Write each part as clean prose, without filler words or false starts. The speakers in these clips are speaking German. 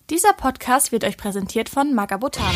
Dieser Podcast wird euch präsentiert von Magabotato.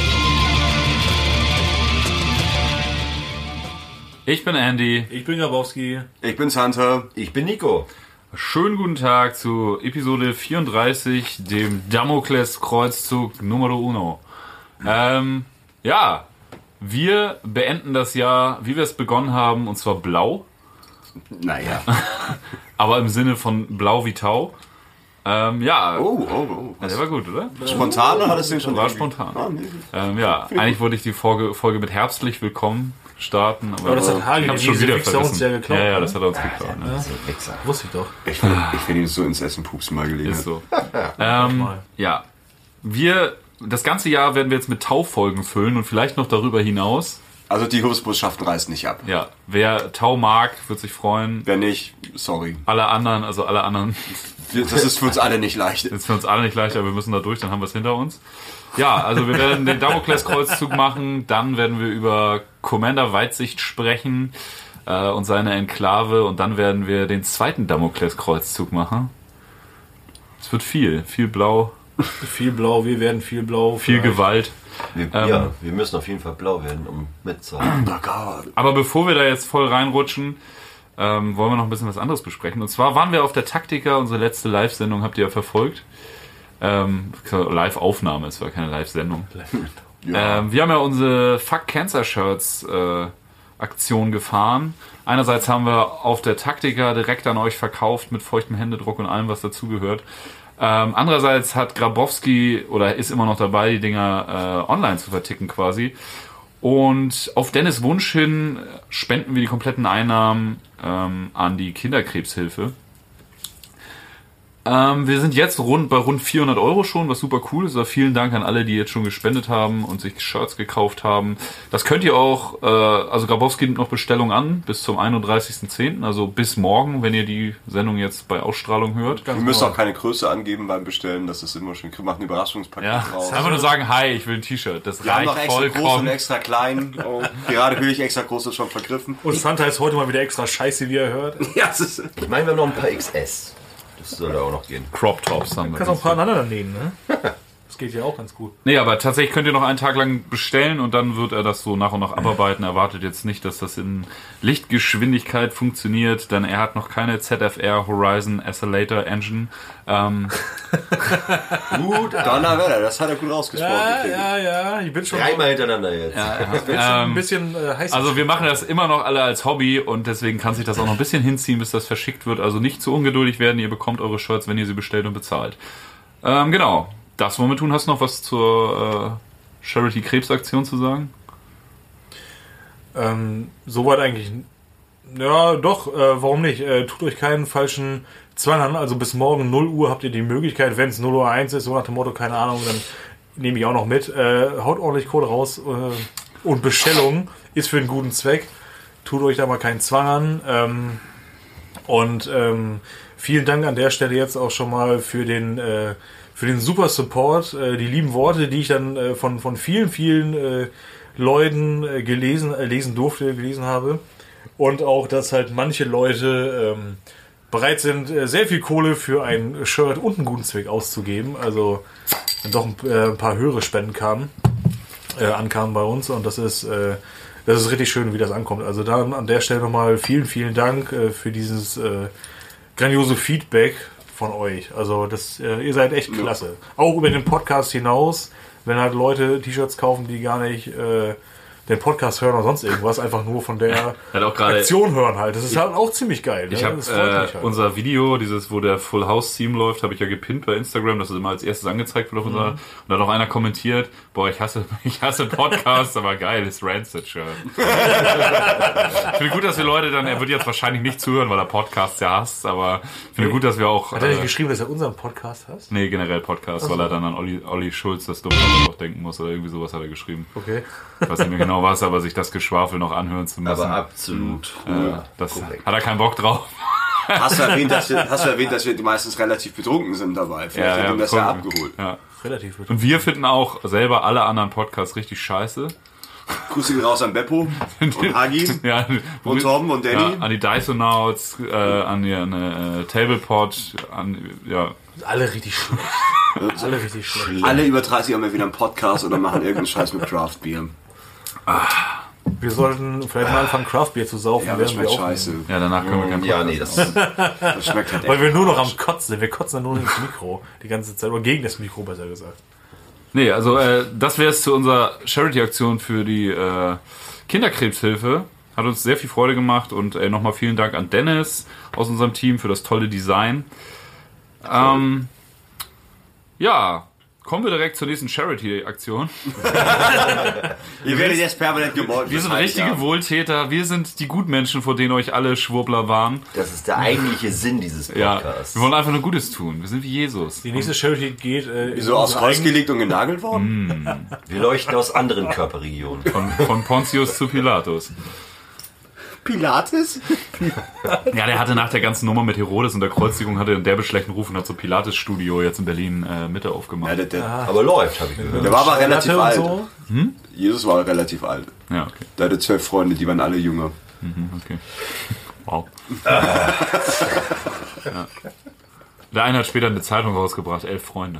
Ich bin Andy. Ich bin Grabowski. Ich bin Hunter. Ich bin Nico. Schönen guten Tag zu Episode 34, dem Damokles-Kreuzzug Numero 1. Ja, wir beenden das Jahr, wie wir es begonnen haben, und zwar blau. Naja. Aber im Sinne von blau wie Tau. Ja. Oh. Der war gut, oder? Spontan oder hat es den schon? War spontan. Ah, nee. Ja, eigentlich wollte ich die Folge mit herzlich willkommen starten. Aber das hat Hagi, ich hab's schon wieder vergessen. Ja geklaut. Ja, das hat er uns geklaut. Ja, so Wusste ich doch. Ich will ihn so ins Essen pupsen mal gelegen. Ist so. Ja, das ganze Jahr werden wir jetzt mit Tau-Folgen füllen und vielleicht noch darüber hinaus. Also die Hilfsbotschaften reißen nicht ab. Ja, wer Tau mag, wird sich freuen. Wer nicht, sorry. Alle anderen. Das ist für uns alle nicht leicht. Das ist für uns alle nicht leicht, aber wir müssen da durch, dann haben wir es hinter uns. Ja, also wir werden den Damokles-Kreuzzug machen, dann werden wir über Commander Weitsicht sprechen und seine Enklave und dann werden wir den zweiten Damokles-Kreuzzug machen. Es wird viel blau. Viel blau, wir werden viel blau. Viel Gewalt. Wir müssen auf jeden Fall blau werden, um mitzuhalten. Aber bevor wir da jetzt voll reinrutschen, wollen wir noch ein bisschen was anderes besprechen. Und zwar waren wir auf der Taktika, unsere letzte Live-Sendung habt ihr ja verfolgt. Live-Aufnahme, es war keine Live-Sendung. Ja. Wir haben ja unsere Fuck Cancer Shirts Aktion gefahren. Einerseits haben wir auf der Taktika direkt an euch verkauft mit feuchtem Händedruck und allem, was dazugehört. Andererseits hat Grabowski oder ist immer noch dabei, die Dinger online zu verticken quasi. Und auf Dennis Wunsch hin spenden wir die kompletten Einnahmen an die Kinderkrebshilfe. Wir sind jetzt bei rund 400 € schon, was super cool ist. Also vielen Dank an alle, die jetzt schon gespendet haben und sich Shirts gekauft haben. Das könnt ihr auch, also Grabowski nimmt noch Bestellung an bis zum 31.10., also bis morgen, wenn ihr die Sendung jetzt bei Ausstrahlung hört. Wir müssen auch keine Größe angeben beim Bestellen, das ist immer schön. Wir machen ein Überraschungspaket draus. Einfach nur sagen, hi, ich will ein T-Shirt. Das Wir haben reicht noch extra vollkommen. groß und extra klein. Oh, gerade höre ich extra groß ist schon vergriffen. Und Santa ist heute mal wieder extra scheiße, wie er hört. Ja, das ist... Ich meine, wir haben noch ein paar XS. Das soll da auch noch gehen. Crop Tops haben wir. Kannst auch ein paar aneinander nähen, ne? Das geht ja auch ganz gut. Nee, aber tatsächlich könnt ihr noch einen Tag lang bestellen und dann wird er das so nach und nach abarbeiten. Erwartet jetzt nicht, dass das in Lichtgeschwindigkeit funktioniert, denn er hat noch keine ZFR Horizon Oscillator Engine. Gut, Donnerwetter, das hat er gut rausgesprochen. Ja, ich bin schon... Dreimal hintereinander jetzt. ein bisschen heiß. Also wir machen das immer noch alle als Hobby und deswegen kann sich das auch noch ein bisschen hinziehen, bis das verschickt wird. Also nicht zu ungeduldig werden, ihr bekommt eure Shirts, wenn ihr sie bestellt und bezahlt. Genau. Das wollen wir tun. Hast du noch was zur Charity-Krebsaktion zu sagen? Soweit eigentlich... Ja, doch, warum nicht? Tut euch keinen falschen Zwang an. Also bis morgen 0 Uhr habt ihr die Möglichkeit, wenn es 0:01 Uhr ist, so nach dem Motto, keine Ahnung, dann nehme ich auch noch mit. Haut ordentlich Kohle raus und Bestellung ist für einen guten Zweck. Tut euch da mal keinen Zwang an. Vielen Dank an der Stelle jetzt auch schon mal für den super Support, die lieben Worte, die ich dann von vielen Leuten gelesen habe. Und auch, dass halt manche Leute bereit sind, sehr viel Kohle für ein Shirt und einen guten Zweck auszugeben. Also doch ein paar höhere Spenden ankamen bei uns und das ist richtig schön, wie das ankommt. Also da an der Stelle nochmal vielen Dank für dieses grandiose Feedback von euch. Also ihr seid echt klasse. Auch über den Podcast hinaus, wenn halt Leute T-Shirts kaufen, die gar nicht den Podcast hören oder sonst irgendwas, einfach nur von der Aktion hören halt. Das ist halt auch ziemlich geil. Ich ne? habe halt unser Video, wo der Full House Theme läuft, habe ich ja gepinnt bei Instagram, dass es immer als erstes angezeigt wird auf unserer. Und da hat auch einer kommentiert, boah, ich hasse Podcasts, aber geil, ist Rancid-Shirt. Ich finde gut, dass wir Leute dann, er wird jetzt wahrscheinlich nicht zuhören, weil er Podcasts ja hasst, aber ich finde gut, dass wir auch... Hat er nicht geschrieben, dass er unseren Podcast hasst? Nee, generell Podcast, weil er dann an Olli Schulz, das dumme noch denken muss, oder irgendwie sowas hat er geschrieben. Okay. Ich weiß nicht mehr genau was, aber sich das Geschwafel noch anhören zu müssen. Aber absolut. Das hat er keinen Bock drauf. Hast du erwähnt, dass wir meistens relativ betrunken sind dabei? Vielleicht hat ihn das ja abgeholt. Ja. Relativ betrunken. Und wir finden auch selber alle anderen Podcasts richtig scheiße. Grüße raus an Beppo und Hagi Ja, und Torben und Danny. Ja, an die Dysonauts, an die Tablepod, Alle richtig schlecht. Alle richtig schlecht. Alle über 30 haben wir wieder einen Podcast oder machen irgendeinen Scheiß mit Craft Beer. Wir sollten vielleicht mal anfangen, Craft Beer zu saufen. Ja, das schmeckt scheiße. Ja, danach können wir keinen Podcast machen. Das schmeckt halt weil wir nur noch am Kotzen sind. Wir kotzen dann nur ins Mikro die ganze Zeit. Oder gegen das Mikro, besser gesagt. Nee, also das wäre es zu unserer Charity-Aktion für die Kinderkrebshilfe. Hat uns sehr viel Freude gemacht und nochmal vielen Dank an Dennis aus unserem Team für das tolle Design. Ja, kommen wir direkt zur nächsten Charity-Aktion. Ihr werdet jetzt permanent gemolken. Wir sind richtige Wohltäter, wir sind die Gutmenschen, vor denen euch alle Schwurbler waren. Das ist der eigentliche Sinn dieses Podcasts. Ja, wir wollen einfach nur Gutes tun. Wir sind wie Jesus. Die nächste Charity geht... so aus Holz gelegt und genagelt worden? Wir leuchten aus anderen Körperregionen. Von Pontius zu Pilatus. Pilates? Ja, der hatte nach der ganzen Nummer mit Herodes und der Kreuzigung hatte einen derbe schlechten Ruf und hat so Pilates-Studio jetzt in Berlin Mitte aufgemacht. Ja, aber läuft, habe ich gehört. Der war aber relativ alt. So. Jesus war relativ alt. Ja, okay. Der hatte 12 Freunde, die waren alle jünger. Okay. Wow. Ja. Der eine hat später eine Zeitung rausgebracht, 11 Freunde.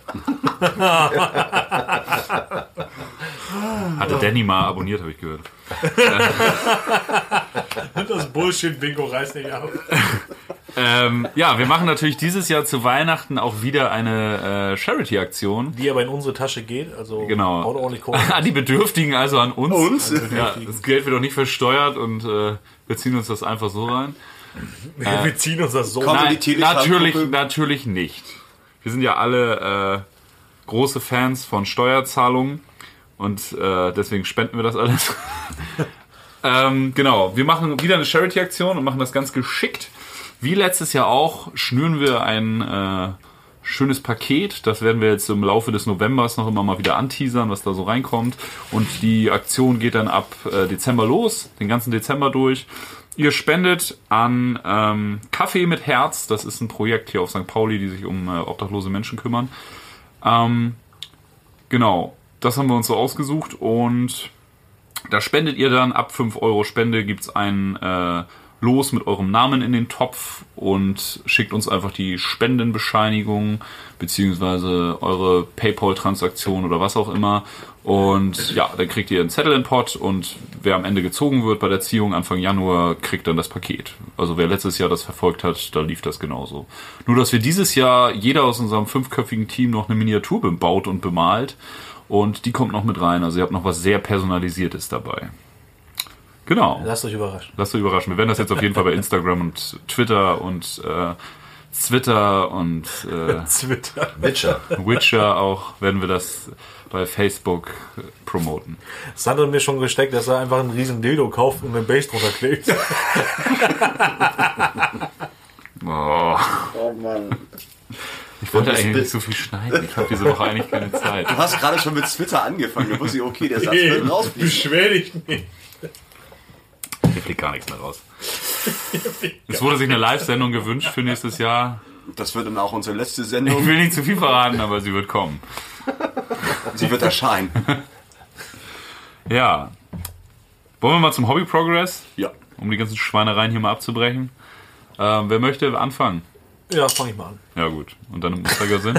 Hatte Danny mal abonniert, habe ich gehört. Das Bullshit-Bingo reißt nicht ab. Ja, wir machen natürlich dieses Jahr zu Weihnachten auch wieder eine Charity-Aktion. Die aber in unsere Tasche geht, also genau. haut ordentlich Kohle. An die Bedürftigen, also an uns. Uns? Ja, das Geld wird auch nicht versteuert und wir ziehen uns das einfach so rein. Wir ziehen uns das so Nein, natürlich nicht. Wir sind ja alle große Fans von Steuerzahlungen und deswegen spenden wir das alles. Genau, wir machen wieder eine Charity-Aktion und machen das ganz geschickt. Wie letztes Jahr auch schnüren wir ein schönes Paket. Das werden wir jetzt im Laufe des Novembers noch immer mal wieder anteasern, was da so reinkommt. Und die Aktion geht dann ab Dezember los, den ganzen Dezember durch. Ihr spendet an Kaffee mit Herz. Das ist ein Projekt hier auf St. Pauli, die sich um obdachlose Menschen kümmern. Genau, das haben wir uns so ausgesucht. Und da spendet ihr dann ab 5 Euro Spende, gibt's ein Los mit eurem Namen in den Topf und schickt uns einfach die Spendenbescheinigung beziehungsweise eure PayPal-Transaktion oder was auch immer. Und ja, dann kriegt ihr einen Zettel in den Pott und wer am Ende gezogen wird bei der Ziehung Anfang Januar, kriegt dann das Paket. Also wer letztes Jahr das verfolgt hat, da lief das genauso. Nur, dass wir dieses Jahr jeder aus unserem 5-köpfigen Team noch eine Miniatur baut und bemalt und die kommt noch mit rein. Also ihr habt noch was sehr Personalisiertes dabei. Genau. Lasst euch überraschen. Wir werden das jetzt auf jeden Fall bei Instagram und Twitter und Twitter und Witcher auch, werden wir das bei Facebook promoten. Sandra hat mir schon gesteckt, dass er einfach einen riesen Dildo kauft und einen Base drunter klebt. Oh Mann. Ich wollte eigentlich nicht so viel schneiden. Ich habe diese Woche eigentlich keine Zeit. Du hast gerade schon mit Twitter angefangen. Da wusste ich, okay, der Satz wird rausfliegen. Beschwer dich nicht. Hier fliegt gar nichts mehr raus. Es wurde sich eine Live-Sendung gewünscht für nächstes Jahr. Das wird dann auch unsere letzte Sendung. Ich will nicht zu viel verraten, aber sie wird kommen. Sie wird erscheinen. Ja. Wollen wir mal zum Hobby Progress? Ja. Um die ganzen Schweinereien hier mal abzubrechen. Wer möchte anfangen? Ja, fange ich mal an. Ja gut. Und dann im Uhrzeigersinn?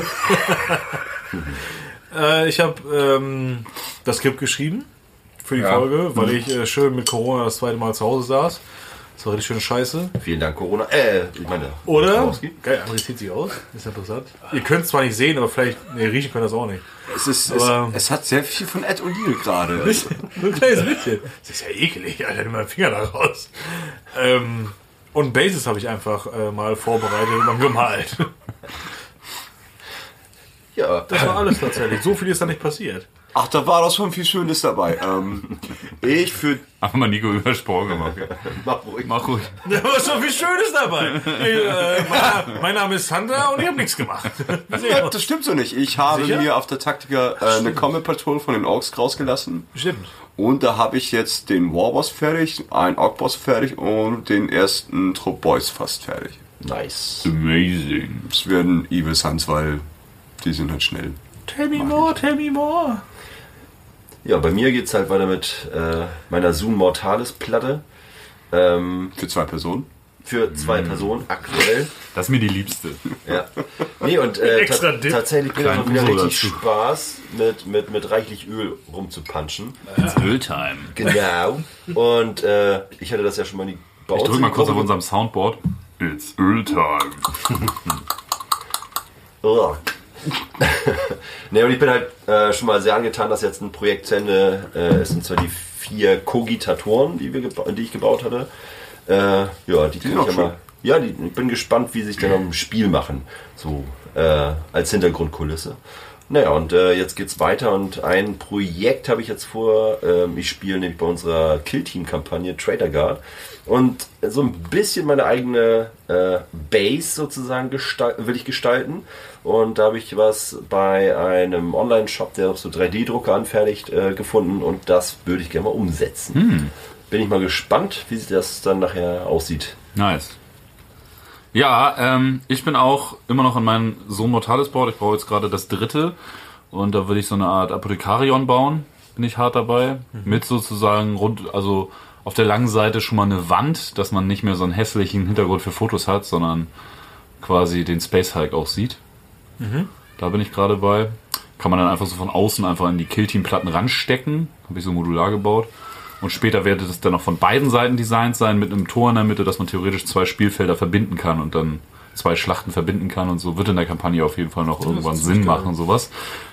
Ich habe das Skript geschrieben für die Folge, weil ich schön mit Corona das zweite Mal zu Hause saß. Das war richtig schöne Scheiße. Vielen Dank, Corona. Ich meine, oder? Geil, André zieht sich aus. Ist interessant. Ihr könnt es zwar nicht sehen, aber vielleicht riechen können das auch nicht. Es hat sehr viel von Ed O'Neill gerade. Nur ein kleines bisschen. Das ist ja ekelig, Alter, nimm meinen Finger da raus. Und Bases habe ich einfach mal vorbereitet und dann gemalt. Ja. Das war alles tatsächlich. So viel ist da nicht passiert. Ach, da war doch schon viel Schönes dabei. Haben wir Nico übersprungen gemacht. Mach ruhig. Da war schon viel Schönes dabei. Mein Name ist Sandra und ich habe nichts gemacht. Ja, das stimmt so nicht. Ich habe mir auf der Taktika eine Comet Patrol von den Orks rausgelassen. Stimmt. Und da habe ich jetzt den Warboss fertig, einen Ork-Boss fertig und den ersten Trupp Boys fast fertig. Nice. Amazing. Es werden Evil Sons, weil die sind halt schnell. Tell me more. Ja, bei mir geht's halt weiter mit meiner Zoom Mortalis Platte. Für 2 Personen? für 2 Personen aktuell. Das ist mir die Liebste. Ja. Nee, und Extra Dip. tatsächlich bringt es Kleinen auch wieder Uso richtig dazu. Spaß, mit reichlich Öl rumzupunchen. It's Öltime. Genau. Und ich hatte das ja schon mal bei Ich uns drück in mal die kurz auf Gruppe unserem Soundboard. It's Öltime. Ugh. Ne, und ich bin halt schon mal sehr angetan, dass jetzt ein Projekt zu Ende ist, und zwar die 4 Kogitatoren, die ich gebaut hatte. Ja, die kann ich ja mal. Ja, ich bin gespannt, wie sie sich dann am Spiel machen. So als Hintergrundkulisse. Naja, und jetzt geht's weiter, und ein Projekt habe ich jetzt vor. Ich spiele nämlich bei unserer Kill-Team-Kampagne Traitor Guard. Und so ein bisschen meine eigene Base sozusagen will ich gestalten. Und da habe ich was bei einem Online-Shop, der auch so 3D-Drucker anfertigt, gefunden. Und das würde ich gerne mal umsetzen. Bin ich mal gespannt, wie das dann nachher aussieht. Nice. Ja, ich bin auch immer noch an meinem Sohn Mortalis Board. Ich brauche jetzt gerade das 3. Und da würde ich so eine Art Apothekarion bauen. Bin ich hart dabei. Mit sozusagen also auf der langen Seite schon mal eine Wand, dass man nicht mehr so einen hässlichen Hintergrund für Fotos hat, sondern quasi den Space Hulk auch sieht. Da bin ich gerade bei. Kann man dann einfach so von außen einfach in die Kill-Team-Platten ranstecken. Habe ich so modular gebaut. Und später wird es dann noch von beiden Seiten designt sein, mit einem Tor in der Mitte, dass man theoretisch 2 Spielfelder verbinden kann und dann 2 Schlachten verbinden kann und so. Wird in der Kampagne auf jeden Fall noch irgendwann Sinn machen und sowas.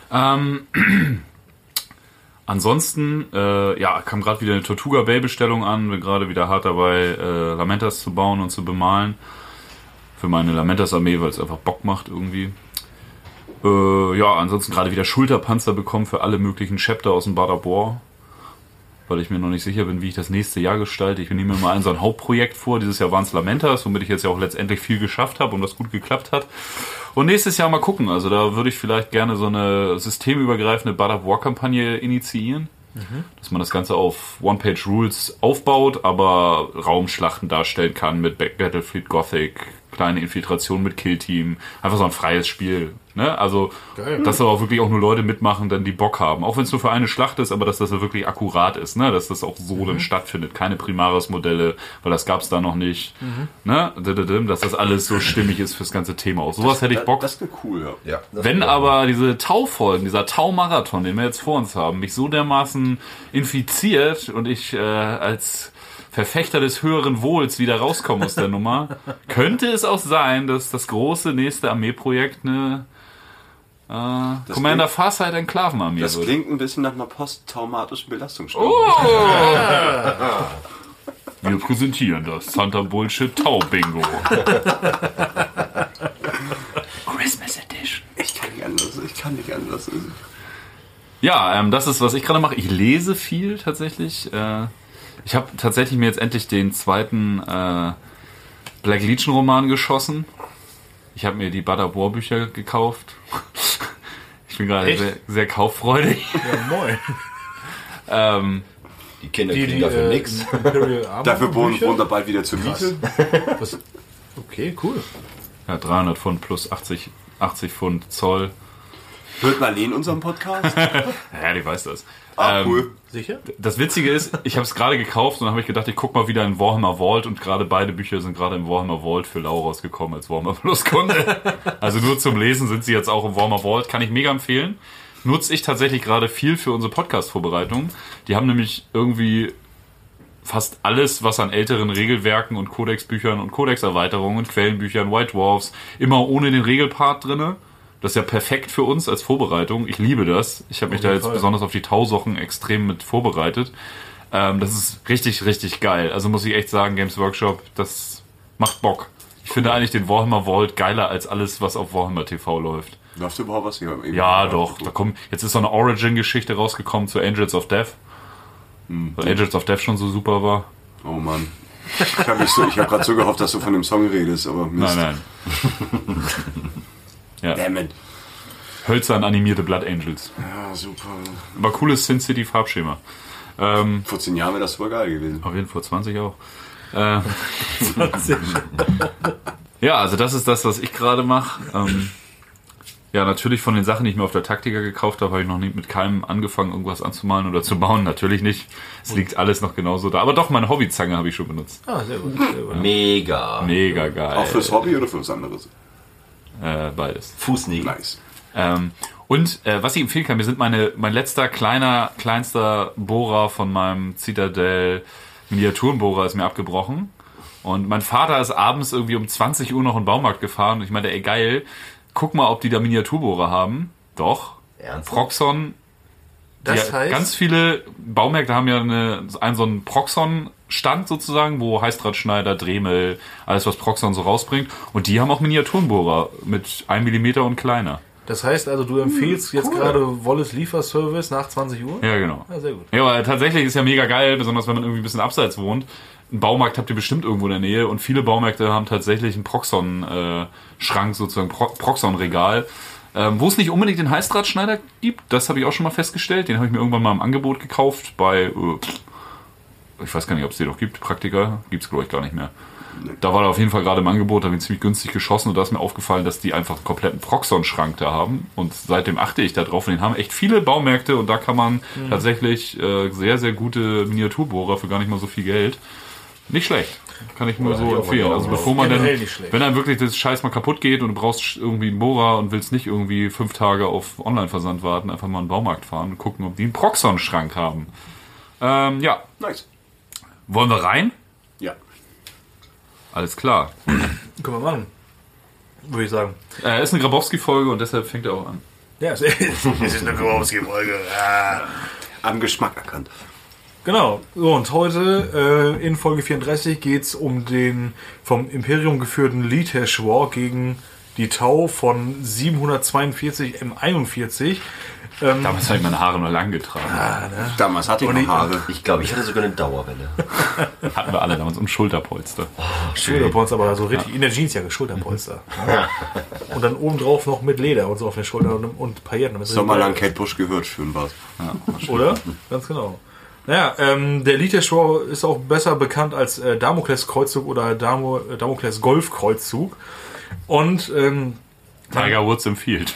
Ansonsten, kam gerade wieder eine Tortuga Bay Bestellung an. Bin gerade wieder hart dabei, Lamentas zu bauen und zu bemalen. Für meine Lamentas Armee, weil es einfach Bock macht irgendwie. Ansonsten gerade wieder Schulterpanzer bekommen für alle möglichen Chapter aus dem Badabor. Weil ich mir noch nicht sicher bin, wie ich das nächste Jahr gestalte. Ich nehme mir mal so ein Hauptprojekt vor. Dieses Jahr waren es Lamentas, womit ich jetzt ja auch letztendlich viel geschafft habe und das gut geklappt hat. Und nächstes Jahr mal gucken. Also da würde ich vielleicht gerne so eine systemübergreifende God-of-War-Kampagne initiieren. Dass man das Ganze auf One-Page-Rules aufbaut, aber Raumschlachten darstellen kann mit Battlefield Gothic, kleine Infiltration mit Kill-Team. Einfach so ein freies Spiel. Ne? Also, dass da auch wirklich auch nur Leute mitmachen, dann die Bock haben. Auch wenn es nur für eine Schlacht ist, aber dass das ja wirklich akkurat ist. Ne? Dass das auch so dann stattfindet. Keine Primaris-Modelle, weil das gab es da noch nicht. Ne? Dass das alles so stimmig ist fürs ganze Thema. Auf sowas hätte ich Bock. Das wäre cool, ja. Wenn aber diese Tau-Folgen, dieser Tau-Marathon, den wir jetzt vor uns haben, mich so dermaßen infiziert und ich als Verfechter des höheren Wohls wieder rauskomme aus der Nummer, könnte es auch sein, dass das große nächste Armeeprojekt eine Commander Farsight Enklavenarmee Das wird. klingt ein bisschen nach einer posttraumatischen Belastungsstörung. Wir präsentieren das Santa Bullshit Tau Bingo. Christmas Edition. Ich kann nicht anders. Ja, das ist, was ich gerade mache. Ich lese viel tatsächlich. Ich habe tatsächlich mir jetzt endlich den 2. Black Legion Roman geschossen. Ich habe mir die Badabor Bücher gekauft. Ich bin gerade sehr, sehr kauffreudig. Ja, moin. Die Kinder kriegen dafür nichts. Dafür wohnen da bald wieder zur Miete. Okay, cool. Ja, 300 Pfund plus 80 Pfund Zoll. Hört Marlene in unserem Podcast? Ja, die weiß das. Cool. Sicher? Das Witzige ist, ich habe es gerade gekauft und dann habe ich gedacht, ich guck mal wieder in Warhammer Vault und gerade beide Bücher sind gerade im Warhammer Vault für Lau rausgekommen als Warhammer Plus Kunde. Also nur zum Lesen sind sie jetzt auch im Warhammer Vault. Kann ich mega empfehlen. Nutze ich tatsächlich gerade viel für unsere Podcast-Vorbereitung. Die haben nämlich irgendwie fast alles, was an älteren Regelwerken und Codex-Büchern und Codex-Erweiterungen und Quellenbüchern, White Dwarfs, immer ohne den Regelpart drinne. Das ist ja perfekt für uns als Vorbereitung. Ich liebe das. Ich habe mich da jetzt besonders auf die Tausochen extrem mit vorbereitet. Das ist richtig, richtig geil. Also muss ich echt sagen, Games Workshop, das macht Bock. Ich finde eigentlich den Warhammer Vault geiler als alles, was auf Warhammer TV läuft. Läuft überhaupt was hier? Ja, doch. Jetzt ist so eine Origin-Geschichte rausgekommen zu Angels of Death. Weil Angels of Death schon so super war. Oh Mann. Ich habe gerade so gehofft, dass du von dem Song redest, aber Mist. Nein. Ja. Damn it. Hölzern animierte Blood Angels. Ja, super. Aber cooles Sin City Farbschema. Vor 10 Jahren wäre das super geil gewesen. Auf jeden Fall 20 auch. Ja, also das ist das, was ich gerade mache. Ja, natürlich von den Sachen, die ich mir auf der Taktika gekauft habe ich noch nicht mit keinem angefangen, irgendwas anzumalen oder zu bauen. Natürlich nicht. Es liegt alles noch genauso da. Aber doch, meine Hobbyzange habe ich schon benutzt. Ah, sehr gut. Sehr gut. Mega. Mega geil. Auch fürs Hobby oder für was anderes? Beides. Fußnägel. Nice. Was ich empfehlen kann, mir sind mein letzter kleinster Bohrer von meinem Citadel Miniaturenbohrer ist mir abgebrochen. Und mein Vater ist abends irgendwie um 20 Uhr noch in den Baumarkt gefahren und ich meinte, ey geil, guck mal, ob die da Miniaturbohrer haben. Doch. Ernsthaft? Proxon. Das heißt, Ganz viele Baumärkte haben ja so einen Proxon-Stand sozusagen, wo Heißdrahtschneider, Dremel, alles was Proxon so rausbringt. Und die haben auch Miniaturenbohrer mit 1 mm und kleiner. das heißt also, du empfehlst jetzt gerade Wolles Lieferservice nach 20 Uhr? Ja, genau. Ja, sehr gut. Ja, aber tatsächlich ist ja mega geil, besonders wenn man irgendwie ein bisschen abseits wohnt. Einen Baumarkt habt ihr bestimmt irgendwo in der Nähe und viele Baumärkte haben tatsächlich einen Proxon-Schrank, sozusagen Proxon-Regal. Wo es nicht unbedingt den Heißdrahtschneider gibt, das habe ich auch schon mal festgestellt. Den habe ich mir irgendwann mal im Angebot gekauft bei, ich weiß gar nicht, ob es den noch gibt, Praktika, gibt es glaube ich gar nicht mehr. Da war er auf jeden Fall gerade im Angebot, da habe ich ziemlich günstig geschossen und da ist mir aufgefallen, dass die einfach einen kompletten Proxon-Schrank da haben und seitdem achte ich da drauf und den haben echt viele Baumärkte und da kann man tatsächlich sehr, sehr gute Miniaturbohrer für gar nicht mal so viel Geld. Nicht schlecht. Kann ich nur so empfehlen. Also bevor man dann, Generell nicht schlecht. wenn dann wirklich das Scheiß mal kaputt geht und du brauchst irgendwie einen Bohrer und willst nicht irgendwie 5 Tage auf Online-Versand warten, einfach mal in den Baumarkt fahren und gucken, ob die einen Proxon-Schrank haben. Ja. Nice. Wollen wir rein? Ja. Alles klar. Können wir machen. Würde ich sagen. Ist eine Grabowski-Folge und deshalb fängt er auch an. Ja, es ist eine Grabowski-Folge. Ja. Am Geschmack erkannt. Genau. So, und heute in Folge 34 geht es um den vom Imperium geführten Litesh War gegen die Tau von 742 M41. Damals habe ich meine Haare nur lang getragen. Damals hatte ich noch Haare. Ich glaube, ich hatte sogar eine Dauerwelle. Hatten wir alle damals und Schulterpolster. Schulterpolster, aber so richtig in der Jeansjacke, Schulterpolster. Ja. Und dann obendrauf noch mit Leder und so auf den Schultern und Pailletten. damit es Sommerlang richtig geil Kate Bush gehört, schön war's. ist. Oder? Ganz genau. Naja, der Litesh War ist auch besser bekannt als Damokles-Kreuzzug oder Damokles-Golf-Kreuzzug. Und Tiger Woods empfiehlt.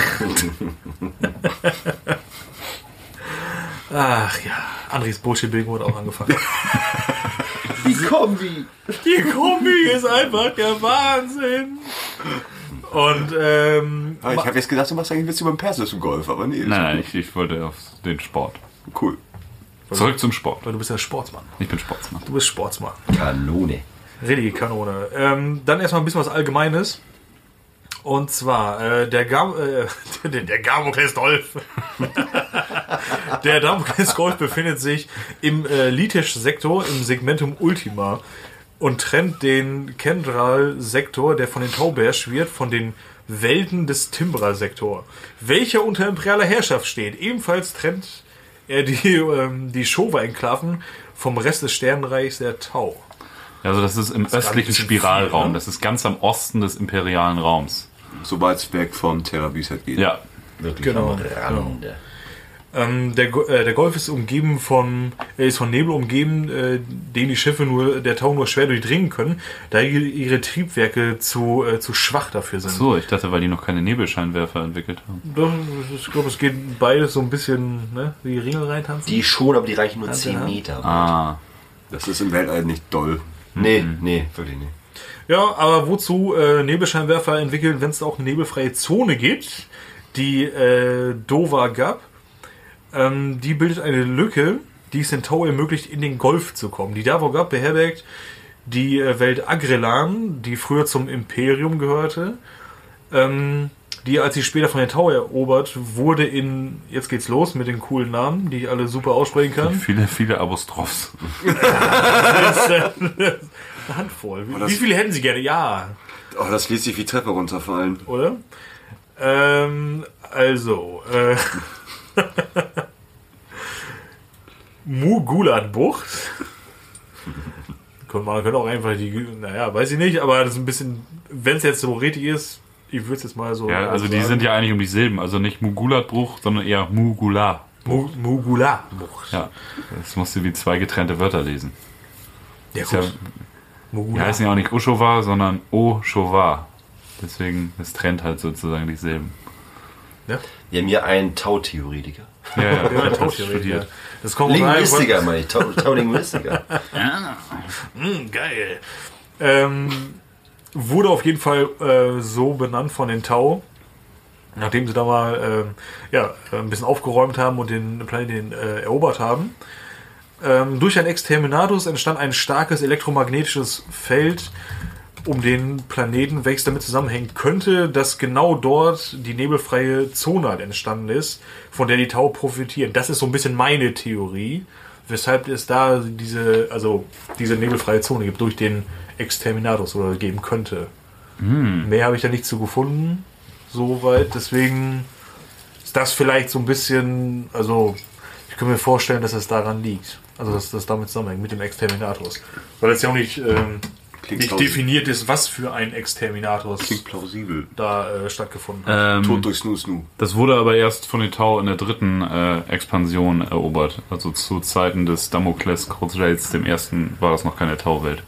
ach ja, Andres Bullshit-Bingo hat auch angefangen. Die Kombi! Die Kombi ist einfach der Wahnsinn. Und Ich habe jetzt gedacht, du machst eigentlich Witz über den persischen Golf, aber nee. Nein, ich wollte auf den Sport. Cool. Zurück zum Sport. weil du bist ja Sportsmann. Ich bin Sportsmann. Du bist Sportsmann. Kanone. Richtige Kanone. Dann erstmal ein bisschen was Allgemeines. Und zwar der Damokles Golf. Der Damokles Golf befindet sich im Litesh-Sektor im Segmentum Ultima und trennt den Kendral-Sektor, der von den Tau beherrscht wird, von den Welten des Timbra-Sektor, welcher unter imperialer Herrschaft steht. Ebenfalls trennt er die Shova-Enklaven vom Rest des Sternenreichs der Tau. Also das ist im östlichen Spiralraum. viel, ne? Das ist ganz am Osten des imperialen Raums. Sobald es weg vom Terra-Bisset geht. Ja. Wirklich Genau, am Rande. Der Golf ist umgeben von Nebel umgeben, den die Schiffe der Tau nur schwer durchdringen können, da ihre Triebwerke zu schwach dafür sind. So, ich dachte, weil die noch keine Nebelscheinwerfer entwickelt haben. Doch, ich glaube, es geht beides so ein bisschen, ne, wie Ringel reintanzen. Die schon, aber die reichen nur Hand 10 in Hand. Meter. Ah. Das ist im Weltall nicht doll. Nee, wirklich nicht. Ja, aber wozu Nebelscheinwerfer entwickeln, wenn es auch eine nebelfreie Zone gibt, die Dova Gap, die bildet eine Lücke, die es den Tau ermöglicht, in den Golf zu kommen. Die Dova Gap beherbergt die Welt Agrelan, die früher zum Imperium gehörte, die, als sie später von den Tau erobert wurde, jetzt geht's los mit den coolen Namen, die ich alle super aussprechen kann. Viele Apostrophs. Eine Handvoll. Wie viele hätten Sie gerne? Ja. Oh, das ließ sich wie Treppe runterfallen. Oder? Mugulat-Bucht. Man könnte auch einfach weiß ich nicht, aber das ist ein bisschen, wenn es jetzt so richtig ist, ich würde es jetzt mal so. Ja, also die sind ja eigentlich um die Silben. Also nicht Mugulat-Bruch, sondern eher Mugula. Mugulat-Bucht. Ja, das musst du wie 2 getrennte Wörter lesen. Ja, Ist ja, gut. die Mugulat. heißen ja auch nicht Oshova, sondern Oshova. Deswegen, es trennt halt sozusagen die Silben. Ja? Wir haben hier einen Tau-Theoretiker. Ja, Ja, das studiert. Das kommt Linguistiker, meine ich. Tau-Linguistiker. Geil. Wurde auf jeden Fall so benannt von den Tau, nachdem sie da mal ein bisschen aufgeräumt haben und den Planeten erobert haben. Durch ein Exterminatus entstand ein starkes elektromagnetisches Feld um den Planeten, welches damit zusammenhängen könnte, dass genau dort die nebelfreie Zone halt entstanden ist, von der die Tau profitieren. Das ist so ein bisschen meine Theorie, weshalb es da diese nebelfreie Zone gibt, durch den Exterminatus oder geben könnte. Mehr habe ich da nicht zu gefunden, soweit. Deswegen ist das vielleicht so ein bisschen, also ich kann mir vorstellen, dass es daran liegt. Also dass das damit zusammenhängt, mit dem Exterminatus. Weil es ja auch nicht definiert ist, was für ein Exterminatus Klingt plausibel. da stattgefunden hat. Tod durch Snoo. Das wurde aber erst von den Tau in der dritten Expansion erobert. Also zu Zeiten des Damokles Crusades, dem ersten, war das noch keine Tauwelt.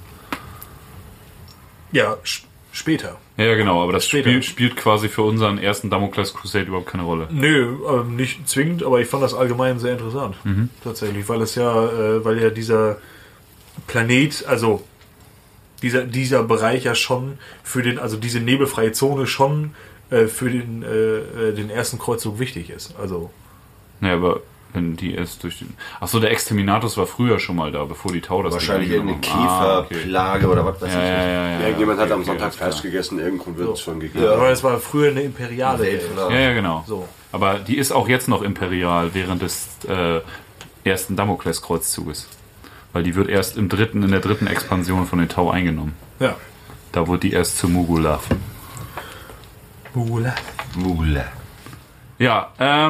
Ja, später. Ja, genau, aber das Später. spielt quasi für unseren ersten Damokles Crusade überhaupt keine Rolle. Nö, nicht zwingend, aber ich fand das allgemein sehr interessant. Tatsächlich, weil ja dieser Planet, also dieser Bereich ja schon für diese nebelfreie Zone schon für den ersten Kreuzzug wichtig ist. Also. Ja, aber wenn die erst durch den... Achso, der Exterminatus war früher schon mal da, bevor die Tau das Wahrscheinlich Ding irgendeine angenommen haben. Käferplage oder was weiß ich. Ja, Irgendjemand hat am Sonntag alles Fleisch klar. gegessen, irgendwo wird es schon gegeben. Aber es war früher eine imperiale Welt. Ja, genau. So. Aber die ist auch jetzt noch imperial während des ersten Damokles-Kreuzzuges. Weil die wird erst in der dritten Expansion von den Tau eingenommen. Ja. Da wurde die erst zu Mugulath. Mugula. Ja,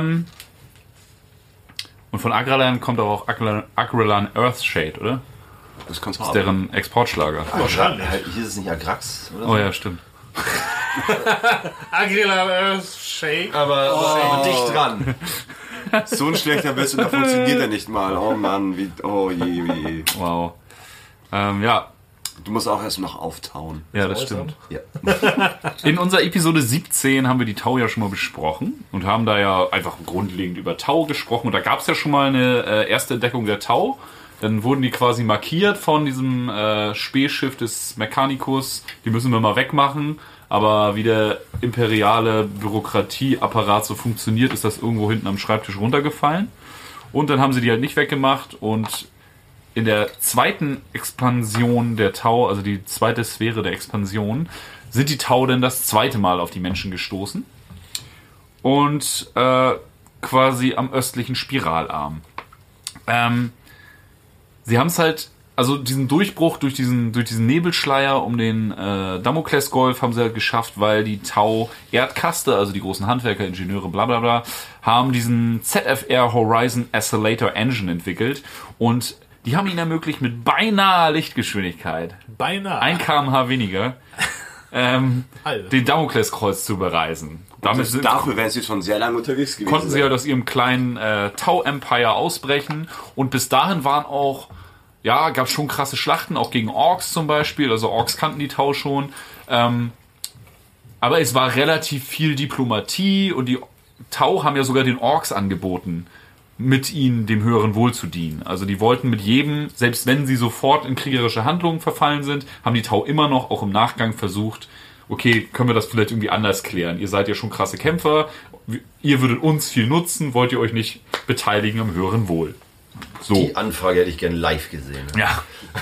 und von Agralan kommt auch Agralan Earthshade, oder? Das kannst du Das ist haben. deren Exportschlager. Wahrscheinlich. Hier ist es nicht Agrax oder Oh ja, stimmt. Agrila Shake. aber dicht dran. So ein schlechter Witz und da funktioniert er nicht mal. Oh Mann, oh je. Wow. Ja, Du musst auch erst noch auftauen. ja, das stimmt. Ja. In unserer Episode 17 haben wir die Tau ja schon mal besprochen und haben da ja einfach grundlegend über Tau gesprochen. Und da gab es ja schon mal eine erste Entdeckung der Tau. Dann wurden die quasi markiert von diesem Spähschiff des Mechanicus. Die müssen wir mal wegmachen. Aber wie der imperiale Bürokratieapparat so funktioniert, ist das irgendwo hinten am Schreibtisch runtergefallen. Und dann haben sie die halt nicht weggemacht. Und in der zweiten Expansion der Tau, also die zweite Sphäre der Expansion, sind die Tau dann das zweite Mal auf die Menschen gestoßen. Und quasi am östlichen Spiralarm. Sie haben es halt, also diesen Durchbruch durch diesen Nebelschleier um den Damokles-Golf haben sie halt geschafft, weil die Tau-Erdkaste, also die großen Handwerker, Ingenieure, bla bla bla, haben diesen ZFR Horizon Oscillator Engine entwickelt und die haben ihnen ermöglicht, mit beinahe Lichtgeschwindigkeit, Beinahe. 1 km/h weniger, Alter. den Damokleskreuz zu bereisen. Damit Dafür wären sie schon sehr lange unterwegs gewesen. konnten sie halt aus ihrem kleinen Tau-Empire ausbrechen. Und bis dahin waren auch, ja, gab es schon krasse Schlachten, auch gegen Orks zum Beispiel. Also Orks kannten die Tau schon. Aber es war relativ viel Diplomatie und die Tau haben ja sogar den Orks angeboten, mit ihnen dem höheren Wohl zu dienen. Also die wollten mit jedem, selbst wenn sie sofort in kriegerische Handlungen verfallen sind, haben die Tau immer noch, auch im Nachgang versucht, okay, können wir das vielleicht irgendwie anders klären? Ihr seid ja schon krasse Kämpfer, ihr würdet uns viel nutzen, wollt ihr euch nicht beteiligen am höheren Wohl? So. Die Anfrage hätte ich gerne live gesehen. Ja.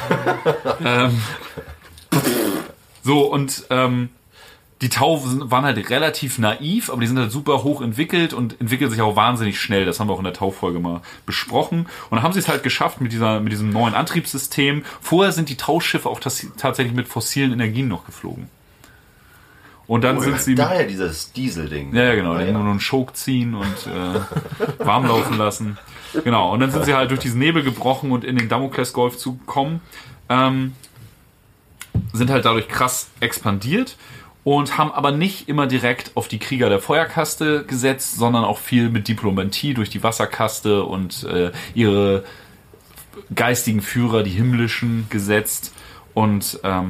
So, und die Tau waren halt relativ naiv, aber die sind halt super hoch entwickelt und entwickeln sich auch wahnsinnig schnell. Das haben wir auch in der Tau-Folge mal besprochen. Und dann haben sie es halt geschafft mit diesem neuen Antriebssystem. Vorher sind die Tauschiffe auch tatsächlich mit fossilen Energien noch geflogen. Und dann sind sie... Daher dieses Diesel-Ding. Ja, genau. Die nur einen Choke ziehen und warm laufen lassen. Genau. Und dann sind sie halt durch diesen Nebel gebrochen und in den Damokles-Golf zugekommen. Sind halt dadurch krass expandiert und haben aber nicht immer direkt auf die Krieger der Feuerkaste gesetzt, sondern auch viel mit Diplomatie durch die Wasserkaste und ihre geistigen Führer, die himmlischen, gesetzt. Und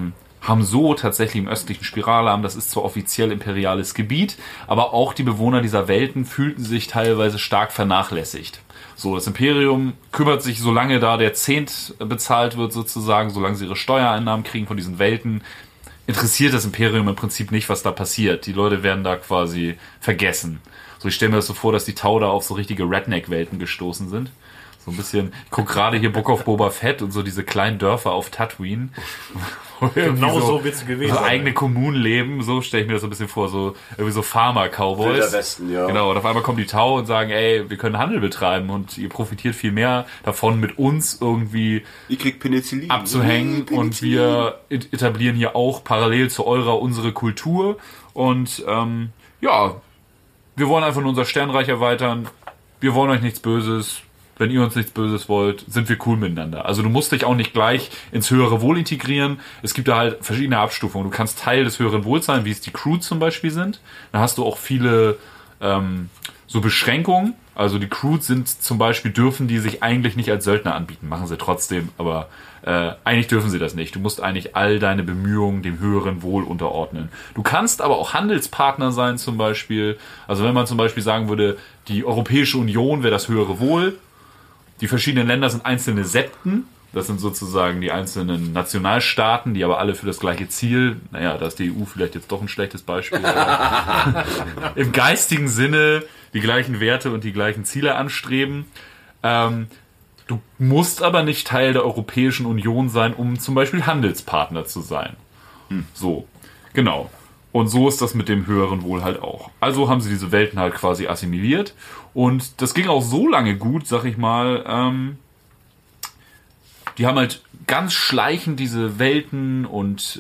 haben so tatsächlich im östlichen Spiralarm, das ist zwar offiziell imperiales Gebiet, aber auch die Bewohner dieser Welten fühlten sich teilweise stark vernachlässigt. So, das Imperium kümmert sich, solange da der Zehnt bezahlt wird sozusagen, solange sie ihre Steuereinnahmen kriegen von diesen Welten, interessiert das Imperium im Prinzip nicht, was da passiert. Die Leute werden da quasi vergessen. So, ich stelle mir das so vor, dass die Tau da auf so richtige Redneck-Welten gestoßen sind. So ein bisschen, ich gucke gerade hier Book of Boba Fett und so diese kleinen Dörfer auf Tatooine. Genau so wird's gewesen so sein. eigene Kommunen leben, so stelle ich mir das so ein bisschen vor, so irgendwie so Farmer-Cowboys. Wilder Westen, ja. Genau, und auf einmal kommen die Tau und sagen, ey, wir können Handel betreiben und ihr profitiert viel mehr davon, mit uns irgendwie Ihr kriegt Penicillin. abzuhängen und wir etablieren hier auch parallel zu eurer unsere Kultur und ja, wir wollen einfach nur unser Sternreich erweitern, wir wollen euch nichts Böses. Wenn ihr uns nichts Böses wollt, sind wir cool miteinander. Also du musst dich auch nicht gleich ins höhere Wohl integrieren. Es gibt da halt verschiedene Abstufungen. Du kannst Teil des höheren Wohls sein, wie es die Crew zum Beispiel sind. Da hast du auch viele so Beschränkungen. Also die Crew sind zum Beispiel, dürfen die sich eigentlich nicht als Söldner anbieten. Machen sie trotzdem, aber eigentlich dürfen sie das nicht. Du musst eigentlich all deine Bemühungen dem höheren Wohl unterordnen. Du kannst aber auch Handelspartner sein zum Beispiel. Also wenn man zum Beispiel sagen würde, die Europäische Union wäre das höhere Wohl. Die verschiedenen Länder sind einzelne Septen. Das sind sozusagen die einzelnen Nationalstaaten, die aber alle für das gleiche Ziel, naja, da ist die EU vielleicht jetzt doch ein schlechtes Beispiel, aber im geistigen Sinne die gleichen Werte und die gleichen Ziele anstreben. Du musst aber nicht Teil der Europäischen Union sein, um zum Beispiel Handelspartner zu sein. So, genau. Und so ist das mit dem höheren Wohl halt auch. Also haben sie diese Welten halt quasi assimiliert. Und das ging auch so lange gut, sag ich mal. Die haben halt ganz schleichend diese Welten und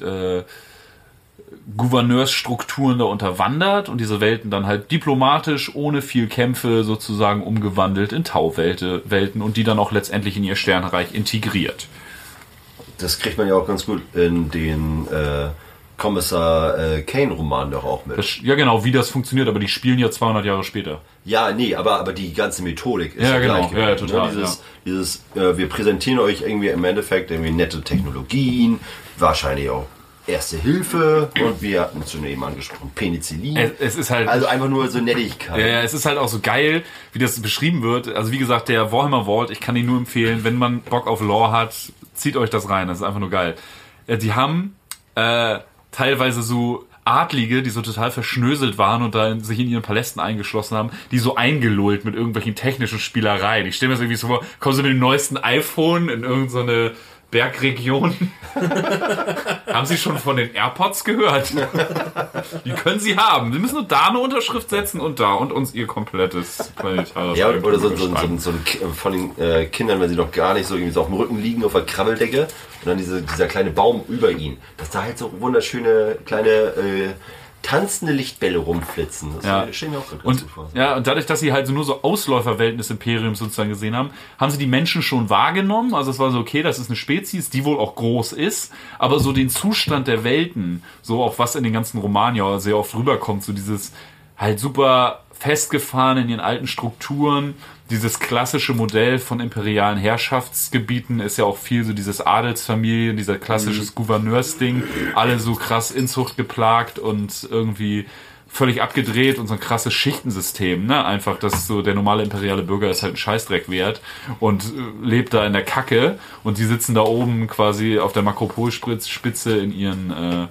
Gouverneursstrukturen da unterwandert und diese Welten dann halt diplomatisch, ohne viel Kämpfe sozusagen umgewandelt in Tau-Welten und die dann auch letztendlich in ihr Sternreich integriert. Das kriegt man ja auch ganz gut in den Kommissar Kane-Roman doch auch mit. Ja genau, wie das funktioniert, aber die spielen ja 200 Jahre später. Ja, nee, aber die ganze Methodik ist ja gleich genau, ja, total. Dieses wir präsentieren euch irgendwie im Endeffekt irgendwie nette Technologien, wahrscheinlich auch Erste Hilfe und wir hatten es schon eben angesprochen, Penicillin. Es ist halt, also einfach nur so Nettigkeit. Ja, es ist halt auch so geil, wie das beschrieben wird. Also wie gesagt, der Warhammer Vault, ich kann ihn nur empfehlen, wenn man Bock auf Lore hat, zieht euch das rein, das ist einfach nur geil. Die haben teilweise so Adlige, die so total verschnöselt waren und da sich in ihren Palästen eingeschlossen haben, die so eingelullt mit irgendwelchen technischen Spielereien. Ich stelle mir das irgendwie so vor, kommen sie mit dem neuesten iPhone in irgendeine Bergregion. Haben Sie schon von den AirPods gehört? Die können Sie haben. Sie müssen nur da eine Unterschrift setzen und da und uns Ihr komplettes planetares. Ja, oder so von den Kindern, wenn sie noch gar nicht so irgendwie so auf dem Rücken liegen auf der Krabbeldecke und dann dieser kleine Baum über ihnen, dass da halt so wunderschöne kleine tanzende Lichtbälle rumflitzen. Das stehen mir auch ganz gut vor. Ja, und dadurch, dass sie halt so nur so Ausläuferwelten des Imperiums sozusagen gesehen haben, haben sie die Menschen schon wahrgenommen. Also es war so, okay, das ist eine Spezies, die wohl auch groß ist, aber so den Zustand der Welten, so auch was in den ganzen Romanen ja sehr oft rüberkommt, so dieses halt super festgefahren in ihren alten Strukturen. Dieses klassische Modell von imperialen Herrschaftsgebieten ist ja auch viel so dieses Adelsfamilie, dieser klassisches Gouverneursding, alle so krass Inzucht geplagt und irgendwie völlig abgedreht und so ein krasses Schichtensystem, ne? Einfach, dass so der normale imperiale Bürger ist halt ein Scheißdreck wert und lebt da in der Kacke und die sitzen da oben quasi auf der Makropolspitze in ihren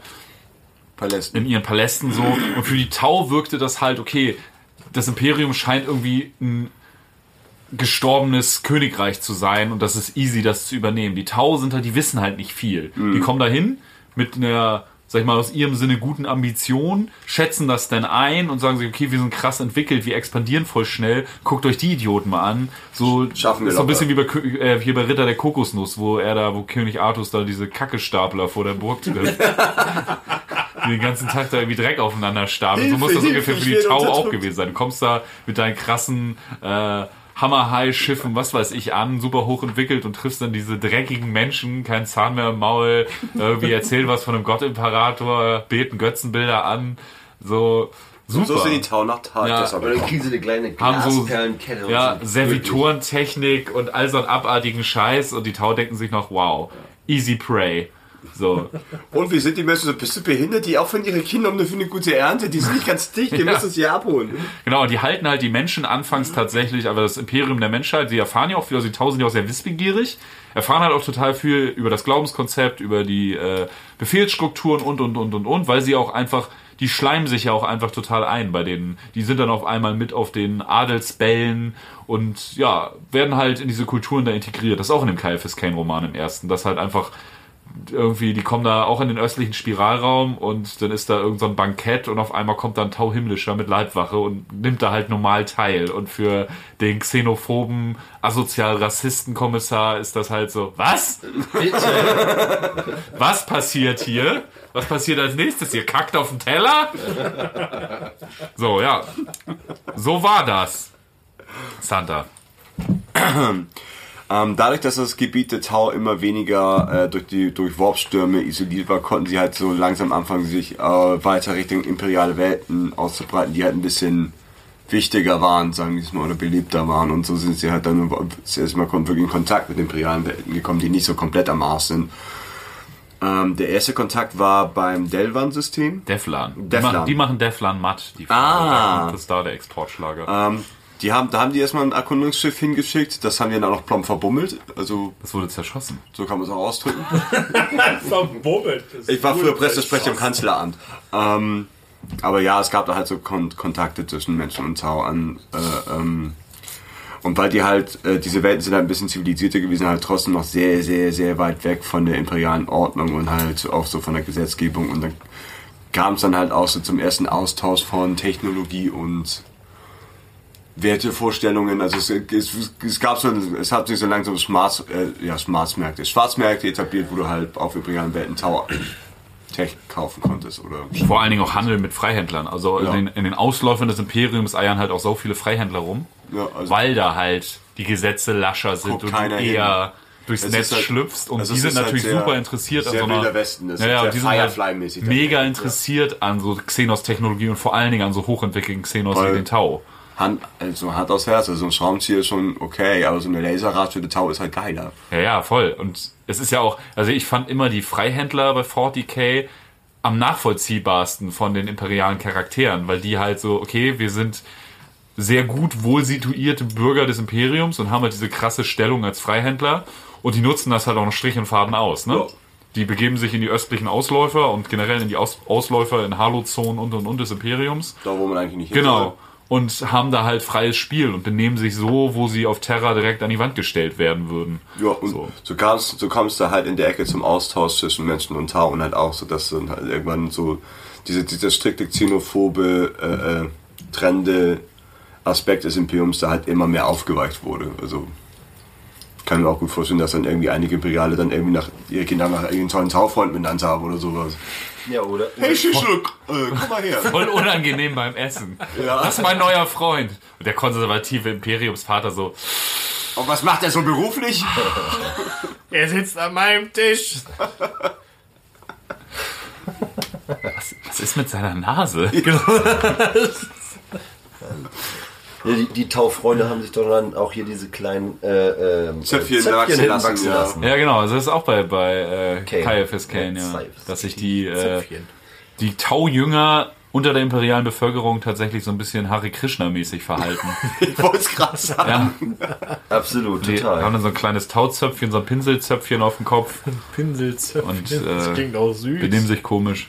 Palästen so. Und für die Tau wirkte das halt, okay, das Imperium scheint irgendwie ein gestorbenes Königreich zu sein und das ist easy, das zu übernehmen. Die Tau sind halt, die wissen halt nicht viel. Die kommen dahin mit einer, sag ich mal, aus ihrem Sinne guten Ambition, schätzen das dann ein und sagen sich, okay, wir sind krass entwickelt, wir expandieren voll schnell, guckt euch die Idioten mal an. So Schaffen wir ist so ein locker. bisschen wie hier bei Ritter der Kokosnuss, wo König Artus da diese Kackestapler vor der Burg trifft. Die den ganzen Tag da irgendwie Dreck aufeinander stapeln. So muss das ungefähr für die Tau auch gewesen sein. Du kommst da mit deinen krassen Hammer-High-Schiffen, was weiß ich, an, super hochentwickelt und triffst dann diese dreckigen Menschen, kein Zahn mehr im Maul, irgendwie erzählen was von einem Gottimperator, beten Götzenbilder an, so super. So sind die Tau nach Tag. Ja. Das Und dann kriegen sie eine kleine Haben so Glasperlenkette. ja, und so. Servitorentechnik und all so einen abartigen Scheiß und die Tau denken sich noch, wow, easy prey. So. Und wie sind die Menschen so, bist du behindert? Die opfern ihre Kinder nur für eine gute Ernte. Die sind nicht ganz dicht, wir müssen sie abholen. Genau, die halten halt die Menschen anfangs tatsächlich, aber das Imperium der Menschheit, sie erfahren ja auch viel, also die Tau sind ja auch sehr wissbegierig, erfahren halt auch total viel über das Glaubenskonzept, über die Befehlsstrukturen und, weil sie auch einfach, die schleimen sich ja auch einfach total ein bei denen. Die sind dann auf einmal mit auf den Adelsbällen und ja, werden halt in diese Kulturen da integriert. Das ist auch in dem Caiaphas Cain-Roman im ersten, das halt einfach irgendwie, die kommen da auch in den östlichen Spiralraum und dann ist da irgend so ein Bankett und auf einmal kommt dann Tau Himmlischer mit Leibwache und nimmt da halt normal teil. Und für den xenophoben, asozial-Rassisten-Kommissar ist das halt so, was? Bitte? Was passiert hier? Was passiert als nächstes? Ihr kackt auf den Teller? So, ja. So war das. Santa. Dadurch, dass das Gebiet der Tau immer weniger durch Warpstürme isoliert war, konnten sie halt so langsam anfangen, sich weiter Richtung imperiale Welten auszubreiten, die halt ein bisschen wichtiger waren, sagen wir es mal, oder beliebter waren. Und so sind sie halt dann erstmal wirklich in Kontakt mit imperialen Welten gekommen, die nicht so komplett am Arsch sind. Der erste Kontakt war beim Delvan-System. Deflan. Die machen Deflan matt. Das ist da der Exportschlager. Da haben die erstmal ein Erkundungsschiff hingeschickt, das haben die dann auch noch plomb verbummelt. Also, das wurde zerschossen. So kann man es auch ausdrücken. Verbummelt. Ich war früher Pressesprecher im Kanzleramt. Aber ja, es gab da halt so Kontakte zwischen Menschen und Tau an. Und weil die halt, diese Welten sind halt ein bisschen zivilisierter gewesen, halt trotzdem noch sehr, sehr, sehr weit weg von der imperialen Ordnung und halt auch so von der Gesetzgebung. Und dann kam es dann halt auch so zum ersten Austausch von Technologie und Wertevorstellungen. Also es hat sich so langsam Schwarzmärkte etabliert, wo du halt auf imperialen Welten Tech kaufen konntest. Oder vor allen Dingen auch Handel mit Freihändlern. Also in den Ausläufern des Imperiums eiern halt auch so viele Freihändler rum, weil da halt die Gesetze lascher sind und du eher durchs Netz schlüpfst. Und die sind natürlich halt super interessiert an so einer... Westen. Das die sind halt mega interessiert an so Xenos-Technologie und vor allen Dingen an so hochentwickelten Xenos wie den Tau. Hand aufs Herz, also ein Schraubenzieher ist schon okay, aber so eine Laserrad für den Tau ist halt geiler. Ja, voll. Und es ist ja auch, also ich fand immer die Freihändler bei 40k am nachvollziehbarsten von den imperialen Charakteren, weil die halt so, okay, wir sind sehr gut wohl situierte Bürger des Imperiums und haben halt diese krasse Stellung als Freihändler und die nutzen das halt auch noch Strich und Faden aus, ne? Ja. Die begeben sich in die östlichen Ausläufer und generell in die Ausläufer in Halo-Zonen und des Imperiums. Da, wo man eigentlich nicht hin soll. Und haben da halt freies Spiel und benehmen sich so, wo sie auf Terra direkt an die Wand gestellt werden würden. Ja, und so kommst du halt in der Ecke zum Austausch zwischen Menschen und Tau und halt auch so, dass dann halt irgendwann so dieser strikte xenophobe, trennende Aspekt des Imperiums da halt immer mehr aufgeweicht wurde. Also kann mir auch gut vorstellen, dass dann irgendwie einige Imperiale dann irgendwie ihre Kinder nach irgendeinen tollen Taufreund benannt haben oder sowas. Ja, oder? Hey Schischel, komm mal her. Voll unangenehm beim Essen. Ja. Das ist mein neuer Freund. Und der konservative Imperiumsvater so. Und was macht er so beruflich? Er sitzt an meinem Tisch. Was ist mit seiner Nase? Ja, die Taufreunde haben sich doch dann auch hier diese kleinen Zöpfchen wachsen lassen. Ja, genau. Also das ist auch bei Caiaphas Cain, ja. Dass sich die Tau-Jünger unter der imperialen Bevölkerung tatsächlich so ein bisschen Hare Krishna-mäßig verhalten. Ich wollte es gerade sagen. Ja. Absolut, die total. haben dann so ein kleines Tauzöpfchen, so ein Pinselzöpfchen auf dem Kopf. Ein Pinselzöpfchen. Und das klingt auch süß. Benehmen sich komisch.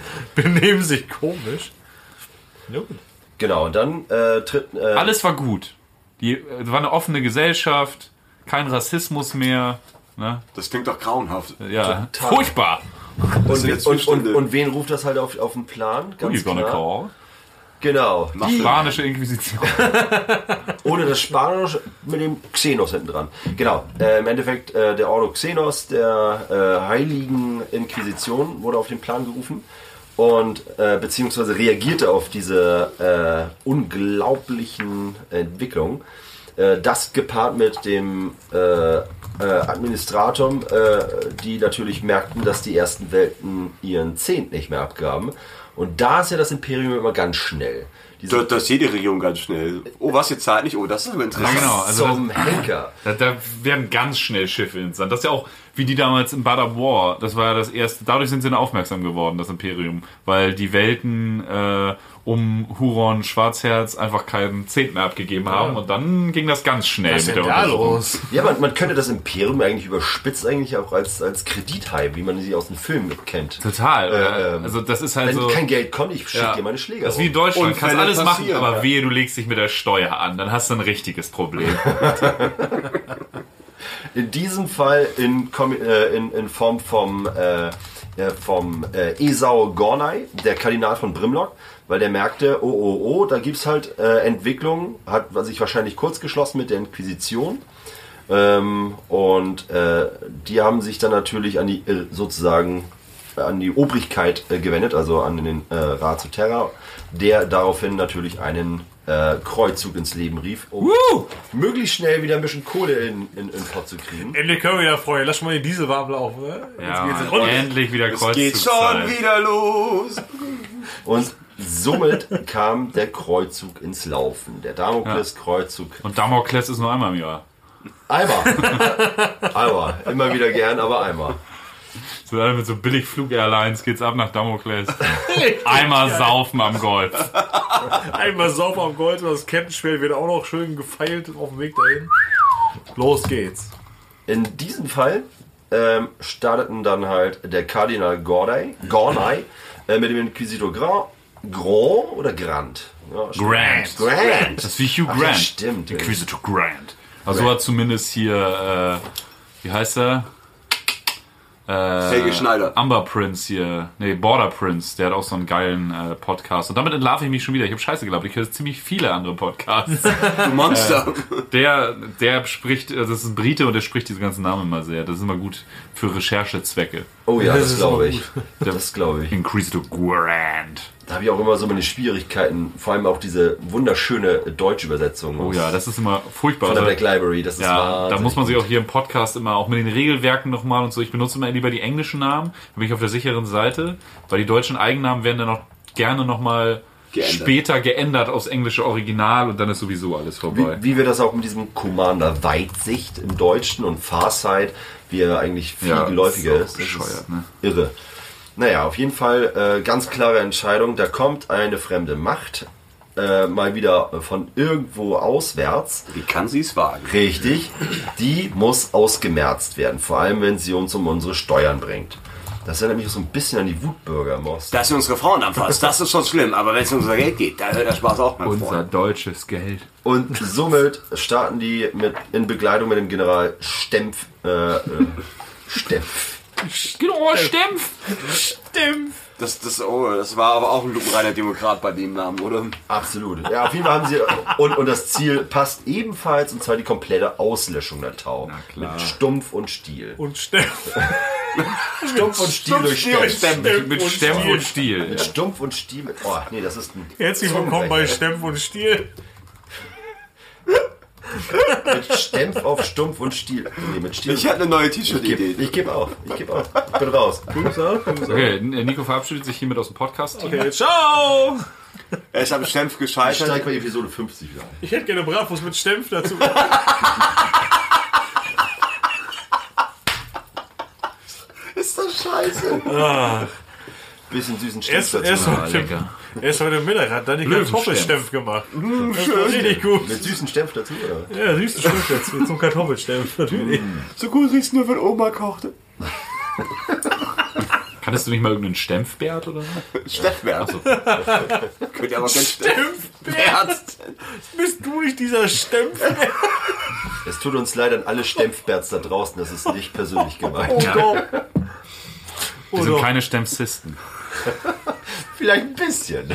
Ja. Genau, und dann tritt... Alles war gut. War eine offene Gesellschaft, kein Rassismus mehr. Ne? Das klingt doch grauenhaft. Ja, total. Furchtbar. Und wen ruft das halt auf den Plan? Ganz klar. Genau. Die spanische Inquisition. Ohne das Spanisch mit dem Xenos hinten dran. Genau. Im Endeffekt der Ordo Xenos der Heiligen Inquisition wurde auf den Plan gerufen. Und beziehungsweise reagierte auf diese unglaublichen Entwicklungen. Das gepaart mit dem Administratum, die natürlich merkten, dass die ersten Welten ihren Zehnt nicht mehr abgaben. Und da ist ja das Imperium immer ganz schnell. Das ist jede Region ganz schnell. Oh, was, jetzt zahlt nicht? Oh, das ist aber interessant. Ja, genau. Also zum Henker. da werden ganz schnell Schiffe ins Sand. Das ist ja auch wie die damals in Bad War. Das war ja das erste. Dadurch sind sie dann aufmerksam geworden, das Imperium. Weil die Welten um Huron Schwarzherz einfach keinen Zehnten mehr abgegeben haben. Und dann ging das ganz schnell Was ist mit denn der da Untersuchung. los? Ja, man könnte das Imperium eigentlich überspitzt eigentlich auch als Kredithai, wie man sie aus den Filmen kennt. Total. Also das ist halt Wenn so. kein Geld kommt, ich schicke Ja. dir meine Schläger. Das ist wie in rum. Deutschland. Und Kannst Fälle alles machen, passieren, aber ja. wehe, du legst dich mit der Steuer an. Dann hast du ein richtiges Problem. In diesem Fall in Form vom Esau Gornai, der Kardinal von Brimlock, weil der merkte, da gibt's halt Entwicklungen, hat sich wahrscheinlich kurz geschlossen mit der Inquisition. Die haben sich dann natürlich an die sozusagen an die Obrigkeit gewendet, also an den Ratio Terra, der daraufhin natürlich einen Kreuzzug ins Leben rief, um möglichst schnell wieder ein bisschen Kohle in Pott zu kriegen. Endlich können wir wieder, Freunde. Lass mal den Diesel warm laufen. Ne? Ja, Jetzt geht's Mann, rund. endlich wieder Es geht schon Kreuzzugzeit. wieder los. Und somit kam der Kreuzzug ins Laufen. Der Damokles-Kreuzzug. Und Damokles ist nur einmal im Jahr. Einmal. Einmal. Immer wieder gern, aber einmal. So alle mit so Billigflug-Airlines geht's ab nach Damokles. Einmal saufen am Golf. Einmal sauber am Gold und das Kettenschwert wird auch noch schön gefeilt auf dem Weg dahin. Los geht's. In diesem Fall starteten dann halt der Kardinal Gornai mit dem Inquisitor Grand oder Grand? Ja, Grant. Grand. Das ist wie Hugh Ach, Grant. ja, stimmt. Inquisitor Grant. Also so hat zumindest hier, wie heißt er? Helge Schneider. Umber Prince hier. Nee, Border Prince. Der hat auch so einen geilen Podcast. Und damit entlarve ich mich schon wieder. Ich habe Scheiße geglaubt. Ich höre ziemlich viele andere Podcasts. Du Monster. Der spricht, das ist ein Brite und der spricht diese ganzen Namen immer sehr. Das ist immer gut für Recherchezwecke. Oh ja, Das das ist glaube aber ich. Das glaube ich. Inquisitor Grant. Da habe ich auch immer so meine Schwierigkeiten, vor allem auch diese wunderschöne deutsche Übersetzung. Oh ja, das ist immer furchtbar. von der Also, Black Library, das ist ja, da wahnsinnig muss man sich gut. auch hier im Podcast immer auch mit den Regelwerken nochmal und so. Ich benutze immer lieber die englischen Namen, da bin ich auf der sicheren Seite, weil die deutschen Eigennamen werden dann auch gerne nochmal später geändert aufs englische Original und dann ist sowieso alles vorbei. Wie wir das auch mit diesem Commander Weitsicht im Deutschen und Farsight, wie er eigentlich viel Ja, geläufiger ist ist. auch bescheuert, ne? Irre. Naja, auf jeden Fall ganz klare Entscheidung. Da kommt eine fremde Macht, mal wieder von irgendwo auswärts. Wie kann sie es wagen? Richtig. Die muss ausgemerzt werden. Vor allem, wenn sie uns um unsere Steuern bringt. Das erinnert mich so ein bisschen an die Wutbürger, Most. Dass sie unsere Frauen anfasst, das ist schon schlimm. Aber wenn es um unser Geld geht, da hört der Spaß auch mal Unser deutsches Geld. Und somit starten die in Begleitung mit dem General Stempf. Genau, Stempf! Stimmt. Das war aber auch ein lupenreiner Demokrat bei dem Namen, oder? Absolut. Ja, auf jeden Fall haben sie. Und das Ziel passt ebenfalls, und zwar die komplette Auslöschung der Tau. Na klar. Mit Stumpf und Stiel. Und Stimmt. Stumpf und Stiel durch Stempf. Mit Stempf und Stiel. Mit Stumpf und Stiel. Oh, nee, das ist ein. Herzlich willkommen bei Stempf und Stiel. Mit Stempf auf Stumpf und Stiel. Nee, mit Stiel. Ich habe eine neue T-Shirt-Idee. Ich gebe auf. Ich bin raus. Okay, Nico verabschiedet sich hiermit aus dem Podcast. Okay, ciao. Er ist am Stempf Ich gescheitert. steige bei Episode 50 wieder. Ich hätte gerne Bratwurst mit Stempf dazu. Ist das scheiße. Bisschen süßen Stempf Erst dazu. lecker. heute Mittag hat dann die Kartoffelstempf gemacht. Das war richtig gut. Mit süßen Stempf dazu, oder? Ja, süßes Stempf jetzt zum Kartoffelstempf, natürlich. So gut riecht's nur, wenn Oma kochte. Kanntest du nicht mal irgendeinen Stempfbert oder so? Steffbert. Könnt ihr aber ganz Stempfbert. Bist du nicht dieser Stempf? Es tut uns leid an alle Stempfberts da draußen, das ist nicht persönlich gemeint. Oh Gott. Wir sind keine Stempfsisten. Vielleicht ein bisschen.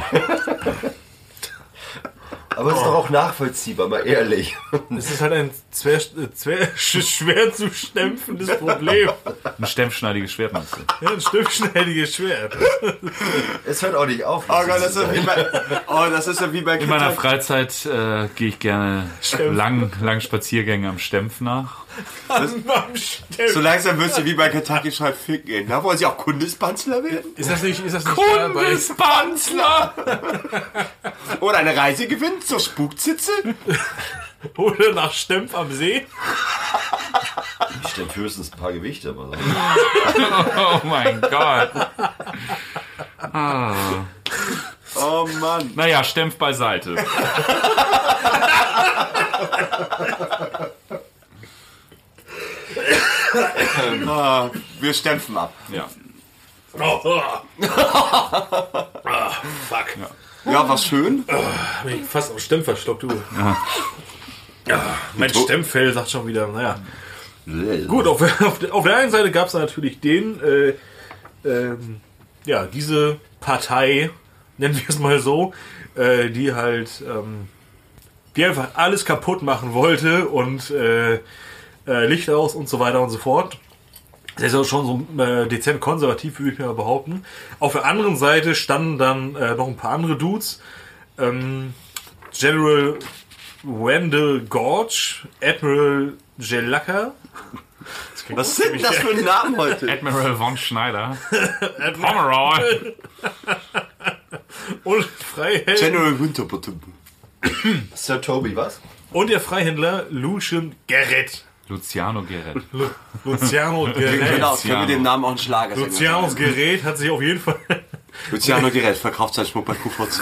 Aber es ist doch auch nachvollziehbar, mal ehrlich. Es ist halt ein schwer zu stempfendes Problem. Ein stempfschneidiges Schwert meinst du? Ja, ein stimmschneidiges Schwert. Es hört auch nicht auf. Oh Gott, das ist ja wie bei In meiner Freizeit gehe ich gerne lang Spaziergänge am Stempf nach. Beim Stempf. So langsam wird sie wie bei Kentucky Fried Chicken gehen. Da wollen sie auch Kundespanzler werden? Ist das nicht Kundespanzler! Oder eine Reise gewinnen zur Spukzitze? Oder nach Stempf am See? Ich stelle höchstens ein paar Gewichte, aber so. Oh mein Gott. Oh Mann. Naja, Stempf beiseite. Wir stempfen ab. Ja. Fuck. Ja, war schön. Hab ich fast am Stempf verschluckt, du. Ja, mein Stempffell sagt schon wieder, naja. Gut, auf der einen Seite gab es natürlich diese Partei, nennen wir es mal so, die halt, die einfach alles kaputt machen wollte und Licht aus und so weiter und so fort. Das ist auch schon so dezent konservativ, würde ich mal behaupten. Auf der anderen Seite standen dann noch ein paar andere Dudes. General Wendell Gorge, Admiral Jelaka. Was sind das für Namen heute? Admiral von Schneider. Pomeroy. Und Freihändler. General Winterbottom. Sir Toby, was? Und der Freihändler Lucian Gerrit. Luciano Gerrit. Luciano Gerrit. Genau, können wir dem Namen auch einen Schlager sagen. Lucianos Gerät hat sich auf jeden Fall... Luciano Gerät verkauft seinen Schmuck bei QVC.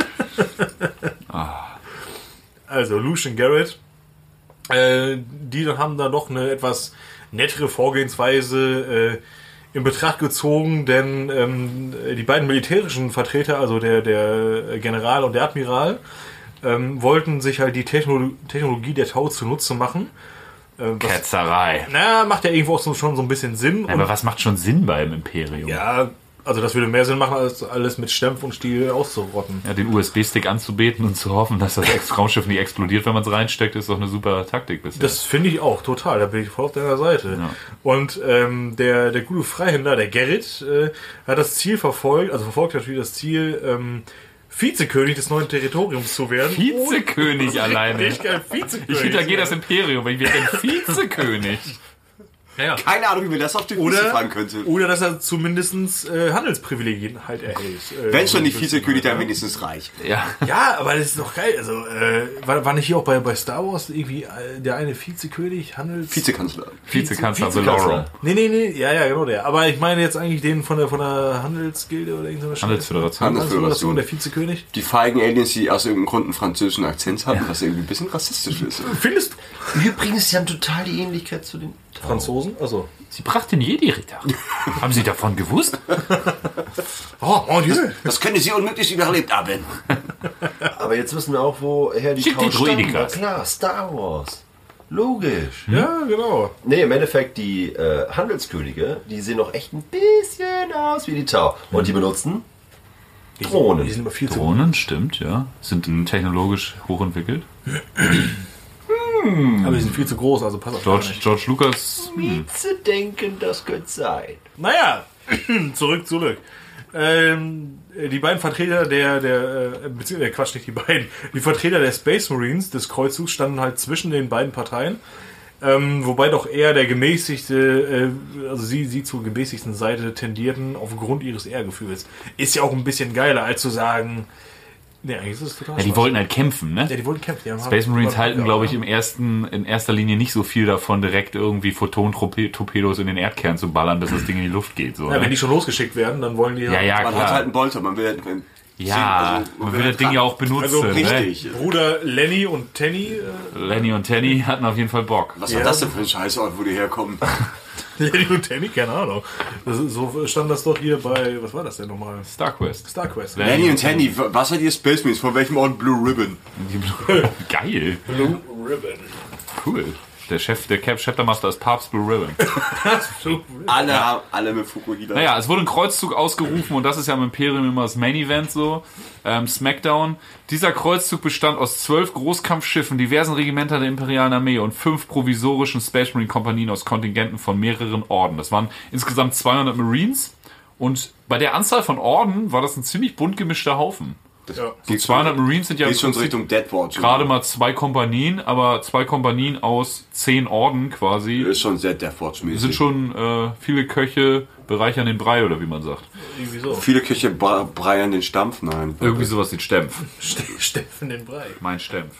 Also Lucian Gerrit. Die haben da noch eine etwas nettere Vorgehensweise in Betracht gezogen, denn die beiden militärischen Vertreter, also der General und der Admiral, wollten sich halt die Technologie der Tau zunutze machen. Ketzerei. Macht ja irgendwo auch schon so ein bisschen Sinn. Ja, aber was macht schon Sinn beim Imperium? Ja, also das würde mehr Sinn machen, als alles mit Stempf und Stiel auszurotten. Ja, den USB-Stick anzubeten und zu hoffen, dass das Raumschiff nicht explodiert, wenn man es reinsteckt, ist doch eine super Taktik bisher. Das finde ich auch, total. Da bin ich voll auf deiner Seite. Ja. Und der gute Freihändler, der Gerrit, hat das Ziel verfolgt natürlich das Ziel, Vizekönig des neuen Territoriums zu werden. Vizekönig alleine. Ich kann Vizekönig. Ich hintergehe das Imperium, weil ich werde ein Vizekönig. Ja. Keine Ahnung, wie mir das auf die Füße fallen könnte. Oder dass er zumindest Handelsprivilegien halt erhält. Wenn schon die Vizekönig, dann wenigstens reich. Ja. Ja, aber das ist doch geil. Also, war nicht hier auch bei Star Wars irgendwie der eine Vizekönig, Vizekanzler. Vizekanzler Valorum. Nee. Ja, genau der. Aber ich meine jetzt eigentlich den von der Handelsföderation. Handelsgilde oder irgendeine Handelsföderation, der Vizekönig. Die feigen Aliens, die aus irgendeinem Grund einen französischen Akzent haben, was irgendwie ein bisschen rassistisch ist. Findest du? Übrigens, sie haben total die Ähnlichkeit zu den Franzosen? Also. Sie brachten Jedi-Ritter. Haben Sie davon gewusst? Oh, mon Dieu. Das können sie unmöglich überlebt haben. Aber jetzt wissen wir auch, woher die Schick die Tau stammen. Druidikas. Na klar, Star Wars. Logisch. Ja, genau. Nee, im Endeffekt, die Handelskönige, die sehen noch echt ein bisschen aus wie die Tau. Und die benutzen Drohnen. Die sind immer viel zu Drohnen, stimmt, ja. Sind technologisch hochentwickelt. Aber die sind viel zu groß, also pass auf. George Lucas. zu denken, das könnte sein. Naja, zurück. Die beiden Vertreter die Vertreter der Space Marines des Kreuzzugs standen halt zwischen den beiden Parteien. Wobei doch eher der gemäßigte, also sie zur gemäßigten Seite tendierten aufgrund ihres Ehrgefühls. Ist ja auch ein bisschen geiler, als zu sagen, nee, eigentlich ist es total Ja, die Spaß. wollten halt kämpfen, ne? Ja, die wollten kämpfen. Space Marines halten, glaube ich, in erster Linie nicht so viel davon, direkt irgendwie Photon-Torpedos in den Erdkern zu ballern, bis das Ding in die Luft geht. So, Ja, ne? wenn die schon losgeschickt werden, dann wollen die ja, Man klar. hat halt einen Bolter, man will Man will das Ding ja auch benutzen. Also ne? richtig. Bruder Lenny und Tenny. Lenny und Tenny hatten auf jeden Fall Bock. Was war das denn für ein Scheißort, wo die herkommen? Lenny und Tenny, keine Ahnung. So stand das doch hier bei, was war das denn nochmal? StarQuest. StarQuest. Lenny und Tenny, was seid ihr Space Marines? Von welchem Ort? Blue Ribbon? Geil. Blue Ribbon. Cool. Der Chapter Master ist Papst Blue Ribbon. Alle mit Fukuhila. Naja, es wurde ein Kreuzzug ausgerufen und das ist ja im Imperium immer das Main Event so. Smackdown. Dieser Kreuzzug bestand aus 12 Großkampfschiffen, diversen Regimentern der Imperialen Armee und 5 provisorischen Space Marine Kompanien aus Kontingenten von mehreren Orden. Das waren insgesamt 200 Marines und bei der Anzahl von Orden war das ein ziemlich bunt gemischter Haufen. Ja. So 200 Marines sind ja im Geht schon Prinzip Richtung Deadwatch. gerade mal 2 Kompanien, aber 2 Kompanien aus 10 Orden quasi. Ist schon sehr Deathwatch-mäßig. Sind schon viele Köche bereichern den Brei, oder wie man sagt. Irgendwie so. Viele Köche breiern den Stampf, nein. Irgendwie sowas wie Stempf. Steffen den Brei. Mein Stempf.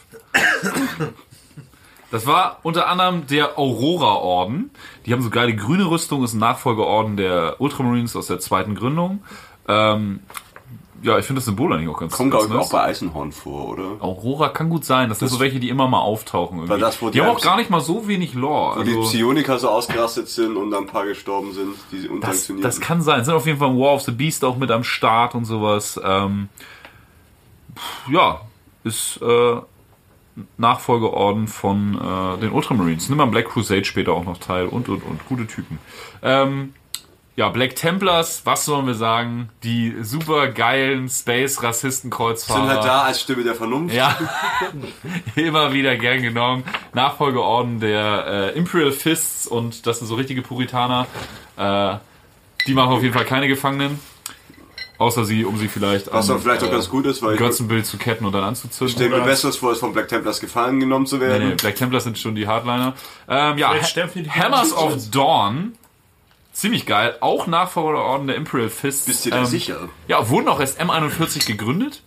Das war unter anderem der Aurora-Orden. Die haben so geile grüne Rüstung, ist ein Nachfolgeorden der Ultramarines aus der 2. Gründung. Ja, ich finde das Symbol eigentlich auch ganz Kommt, glaube ich, nice. auch bei Eisenhorn vor, oder? Aurora kann gut sein. Das sind so welche, die immer mal auftauchen. Irgendwie. Weil das, wo die die haben auch Ems- gar nicht mal so wenig Lore. Wo die Also, Psioniker so ausgerastet sind und dann ein paar gestorben sind, die unsanktioniert das kann sein. Sind auf jeden Fall War of the Beast auch mit am Start und sowas. Ja, ist Nachfolgeorden von den Ultramarines. Nimm mal Black Crusade später auch noch teil und. Gute Typen. Ja, Black Templars, was sollen wir sagen? Die super geilen Space-Rassisten-Kreuzfahrer. Sind halt da als Stimme der Vernunft. Ja, immer wieder gern genommen. Nachfolgeorden der Imperial Fists und das sind so richtige Puritaner. Die machen auf jeden Fall keine Gefangenen. Außer um sie vielleicht Was dann vielleicht auch ganz gut ist, weil Götzenbild zu ketten und dann anzuzünden. ich stelle mir Besseres vor, als von Black Templars gefangen genommen zu werden. Nee, Black Templars sind schon die Hardliner. Ja, Vielleicht stempeln die Hammers Hammers of Dawn. Ziemlich geil. Auch Nachfolgeorden der Imperial Fists. Bist du da sicher? Ja, wurden auch erst M41 gegründet.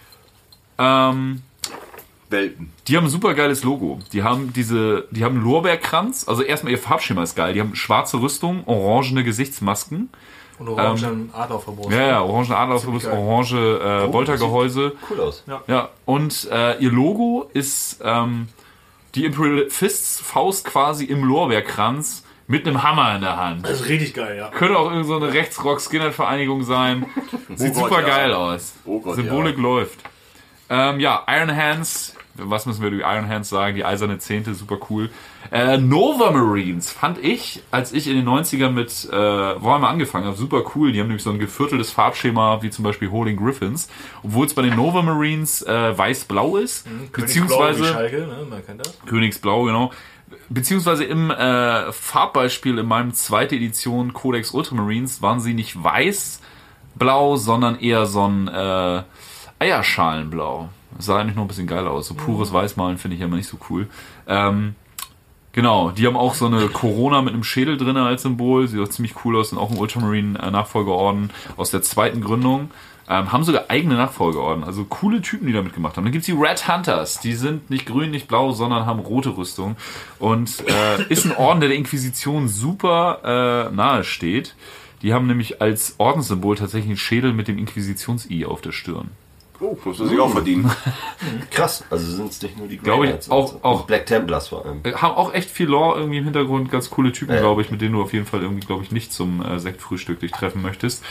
Welten. Die haben ein super geiles Logo. Die haben einen Lorbeerkranz. Also erstmal ihr Farbschema ist geil. Die haben schwarze Rüstung, orangene Gesichtsmasken. Und orangen Adlerverbot. Ja, orange Adlerverbot, Ziemlich geil. orange Boltergehäuse. Cool aus. Ja, und ihr Logo ist die Imperial Fists Faust quasi im Lorbeerkranz mit einem Hammer in der Hand. Das ist richtig geil, ja. Könnte auch irgend so eine Rechtsrock-Skinhead-Vereinigung sein. Sieht Gott, super ja. geil aus. Oh Gott, Symbolik läuft. Ja, Iron Hands. Was müssen wir über die Iron Hands sagen? Die eiserne Zehnte, super cool. Nova Marines fand ich, als ich in den 90ern mit Warhammer angefangen habe, super cool. Die haben nämlich so ein gevierteltes Farbschema, wie zum Beispiel Holding Griffins. Obwohl es bei den Nova Marines weiß-blau ist. Beziehungsweise Königsblau wie Schalke, ne? Man kennt das. Königsblau, genau. Beziehungsweise im Farbbeispiel in meinem 2. Edition Codex Ultramarines waren sie nicht weiß-blau, sondern eher so ein Eierschalenblau. Das sah eigentlich noch ein bisschen geiler aus. So pures Weißmalen finde ich ja immer nicht so cool. Genau, die haben auch so eine Corona mit einem Schädel drin als Symbol. Sieht auch ziemlich cool aus. Sind auch ein Ultramarine-Nachfolgeorden aus der 2. Gründung. Haben sogar eigene Nachfolgeorden. Also coole Typen, die da mitgemacht haben. Dann gibt's die Red Hunters. Die sind nicht grün, nicht blau, sondern haben rote Rüstung. Und ist ein Orden, der Inquisition super nahe steht. Die haben nämlich als Ordenssymbol tatsächlich einen Schädel mit dem Inquisitions-I auf der Stirn. Oh, muss man sich auch verdienen. Krass, also sind es nicht nur die Glaube ich, Greyhawks auch- und auch- Black Templars vor allem. Haben auch echt viel Lore irgendwie im Hintergrund. Ganz coole Typen, Ja. glaube ich, mit denen du auf jeden Fall irgendwie, glaube ich, nicht zum Sektfrühstück dich treffen möchtest.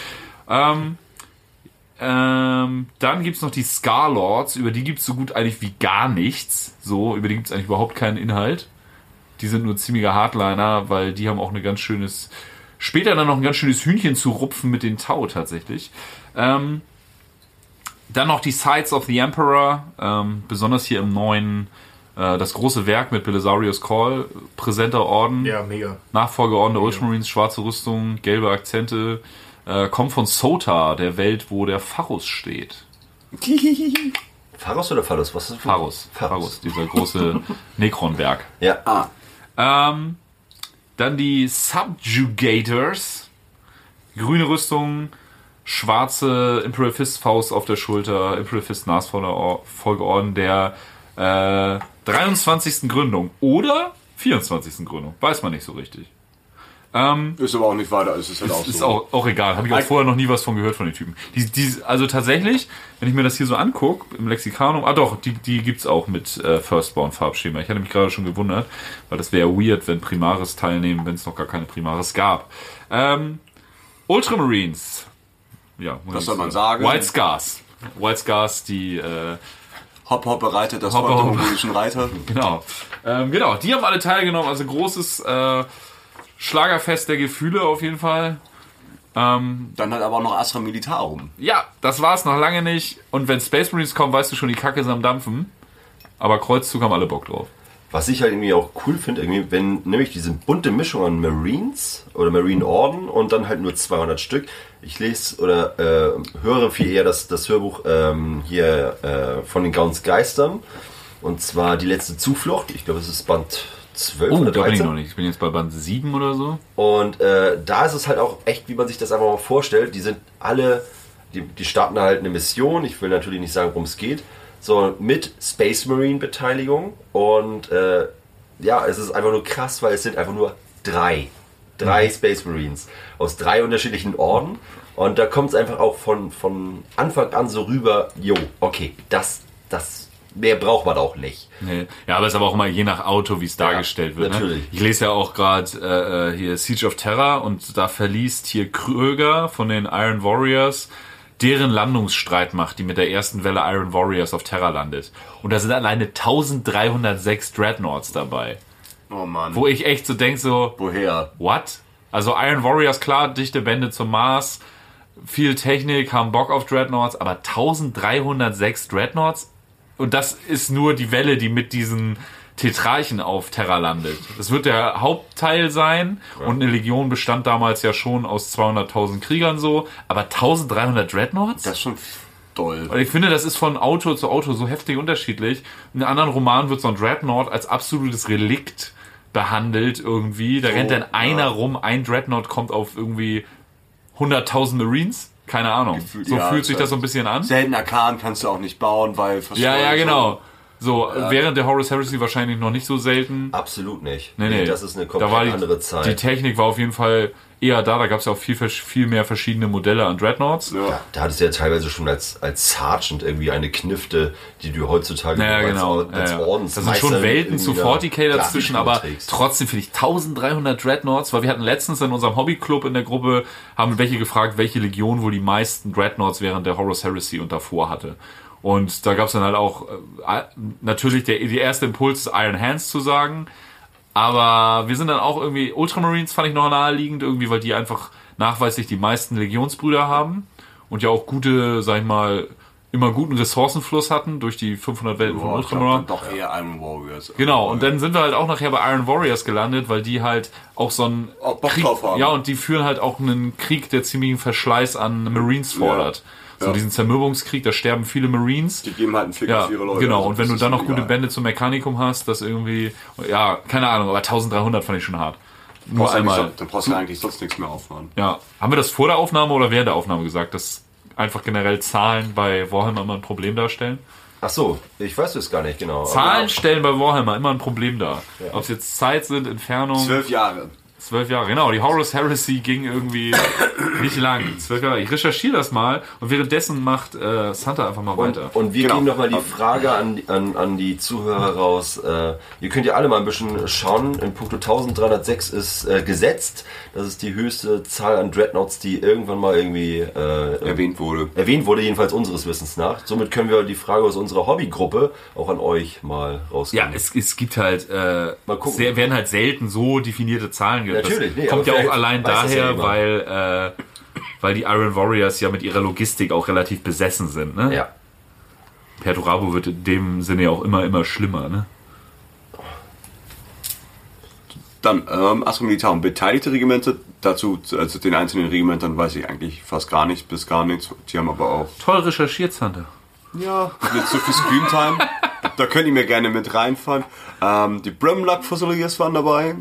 Dann gibt's noch die Scarlords, über die gibt's so gut eigentlich wie gar nichts. So, über die gibt's eigentlich überhaupt keinen Inhalt. Die sind nur ziemlicher Hardliner, weil die haben auch ein ganz schönes, später dann noch ein ganz schönes Hühnchen zu rupfen mit den Tau tatsächlich. Dann noch die Sides of the Emperor, besonders hier im neuen, das große Werk mit Belisarius Call, präsenter Orden. Ja, mega. Nachfolgeorden der Ultramarines, schwarze Rüstung, gelbe Akzente, kommt von Sota, der Welt, wo der Pharros steht. Pharos oder Phallus? Was ist das? Pharros, dieser große Necron-Berg. Ja. Dann die Subjugators, grüne Rüstung, schwarze Imperial Fist Faust auf der Schulter, Imperial Fist Nachfolgeorden der 23. Gründung oder 24. Gründung, weiß man nicht so richtig. Ist aber auch nicht weiter, es ist halt auch Ist so. auch egal. Habe ich auch vorher noch nie was von gehört von den Typen. Also tatsächlich, wenn ich mir das hier so angucke, im Lexikanum, die gibt's auch mit Firstborn-Farbschema. Ich hatte mich gerade schon gewundert, weil das wäre weird, wenn Primaris teilnehmen, wenn es noch gar keine Primaris gab. Ultramarines. Ja, Was soll man sagen? White Scars. White Scars, die Hopp, hopp, bereitet das Hopp, Volk der hopp. mongolischen Reiter. Genau. Genau, die haben alle teilgenommen. Also großes Schlagerfest der Gefühle auf jeden Fall. Dann halt aber auch noch Astra Militarum. Ja, das war's noch lange nicht. Und wenn Space Marines kommen, weißt du schon, die Kacke ist am Dampfen. Aber Kreuzzug haben alle Bock drauf. Was ich halt irgendwie auch cool finde, irgendwie, wenn nämlich diese bunte Mischung an Marines oder Marine-Orden und dann halt nur 200 Stück. Ich lese oder höre viel eher das Hörbuch hier von den Gauns Geistern. Und zwar Die letzte Zuflucht. Ich glaube, es ist Band 12 oder 13. Da bin ich noch nicht. Ich bin jetzt bei Band 7 oder so. Und da ist es halt auch echt, wie man sich das einfach mal vorstellt. Die sind alle, die starten halt eine Mission. Ich will natürlich nicht sagen, worum es geht. So mit Space Marine Beteiligung. Und ja, es ist einfach nur krass, weil es sind einfach nur drei Space Marines aus 3 unterschiedlichen Orden. Und da kommt es einfach auch von Anfang an so rüber, jo, okay, das mehr braucht man auch nicht. Nee. Ja, aber es ist aber auch immer je nach Auto, wie es dargestellt wird. Natürlich. Ne? Ich lese ja auch gerade hier Siege of Terror und da verliest hier Kröger von den Iron Warriors deren Landungsstreitmacht, die mit der ersten Welle Iron Warriors auf Terra landet. Und da sind alleine 1306 Dreadnoughts dabei. Oh Mann. Wo ich echt so denke, so, Woher? what? Also Iron Warriors, klar, dichte Bände zum Mars, viel Technik, haben Bock auf Dreadnoughts, aber 1306 Dreadnoughts? Und das ist nur die Welle, die mit diesen Tetrarchen auf Terra landet. Das wird der Hauptteil sein und eine Legion bestand damals ja schon aus 200.000 Kriegern so, aber 1300 Dreadnoughts? Das ist schon doll. Und ich finde, das ist von Auto zu Auto so heftig unterschiedlich. In anderen Romanen wird so ein Dreadnought als absolutes Relikt behandelt irgendwie. Da rennt dann einer rum, ein Dreadnought kommt auf irgendwie 100.000 Marines. Keine Ahnung. Gefühlt, so ja, fühlt sich das so ein bisschen an. Seltener Kahn kannst du auch nicht bauen, weil... Ja, genau. So, während der Horus Heresy wahrscheinlich noch nicht so selten. Absolut nicht. Nee. Das ist eine Da komplett war andere Zeit. Die Technik war auf jeden Fall eher da. Da gab es ja auch viel mehr verschiedene Modelle an Dreadnoughts. Ja. Da hattest du ja teilweise schon als Sergeant irgendwie eine Knifte, die du heutzutage Ja, genau. als Das sind schon Welten zu 40k dazwischen, aber trägst. trotzdem finde ich 1300 Dreadnoughts, weil wir hatten letztens in unserem Hobbyclub in der Gruppe, haben welche gefragt, welche Legion wohl die meisten Dreadnoughts während der Horus Heresy und davor hatte. Und da gab es dann halt auch natürlich die erste Impuls, Iron Hands zu sagen. Aber wir sind dann auch irgendwie, Ultramarines fand ich noch naheliegend, irgendwie, weil die einfach nachweislich die meisten Legionsbrüder haben und ja auch gute, sag ich mal, immer guten Ressourcenfluss hatten durch die 500 Welten von Ultramarine. Doch eher Iron Warriors. Genau, und dann sind wir halt auch nachher bei Iron Warriors gelandet, weil die halt auch so einen Bock drauf haben. ja, und die führen halt auch einen Krieg, der ziemlichen Verschleiß an Marines fordert. So diesen Zermürbungskrieg, da sterben viele Marines. Die geben halt einen Fick auf ihre Leute. Genau, also und wenn das du ist dann noch egal. gute Bände zum Mechanikum hast, das irgendwie, ja, keine Ahnung, aber 1300 fand ich schon hart. Nur Brauchst du einmal. eigentlich- Dann brauchst du eigentlich sonst nichts mehr aufmachen. Ja, haben wir das vor der Aufnahme oder während der Aufnahme gesagt, dass einfach generell Zahlen bei Warhammer immer ein Problem darstellen? Ach so, ich weiß es gar nicht genau. Zahlen stellen bei Warhammer immer ein Problem dar. Ob es jetzt Zeit sind, Entfernung. 12 Jahre. 12 Jahre, genau. Die Horus Heresy ging irgendwie nicht lang. 12 Jahre. Ich recherchiere das mal und währenddessen macht Santa einfach mal weiter. Und wir Genau. geben nochmal die Frage an die Zuhörer raus. Ihr könnt ja alle mal ein bisschen schauen. In puncto 1306 ist gesetzt. Das ist die höchste Zahl an Dreadnoughts, die irgendwann mal irgendwie Erwähnt wurde. erwähnt wurde, jedenfalls unseres Wissens nach. Somit können wir die Frage aus unserer Hobbygruppe auch an euch mal rausgeben. Ja, es gibt halt, gucken. werden halt selten so definierte Zahlen gibt. Natürlich, Das nee, kommt ja aber auch vielleicht allein weiß das ja daher, jemand. weil die Iron Warriors ja mit ihrer Logistik auch relativ besessen sind. Ne? Ja. Perturabo wird in dem Sinne ja auch immer schlimmer. Ne? Dann Astro Militar und beteiligte Regimente. Dazu, also den einzelnen Regimentern weiß ich eigentlich fast gar nicht, bis gar nichts. Die haben aber auch Toll recherchiert, Santa. ja, nicht so viel Screentime. Da könnt ihr mir gerne mit reinfahren. Die Brimlock Fusiliers waren dabei.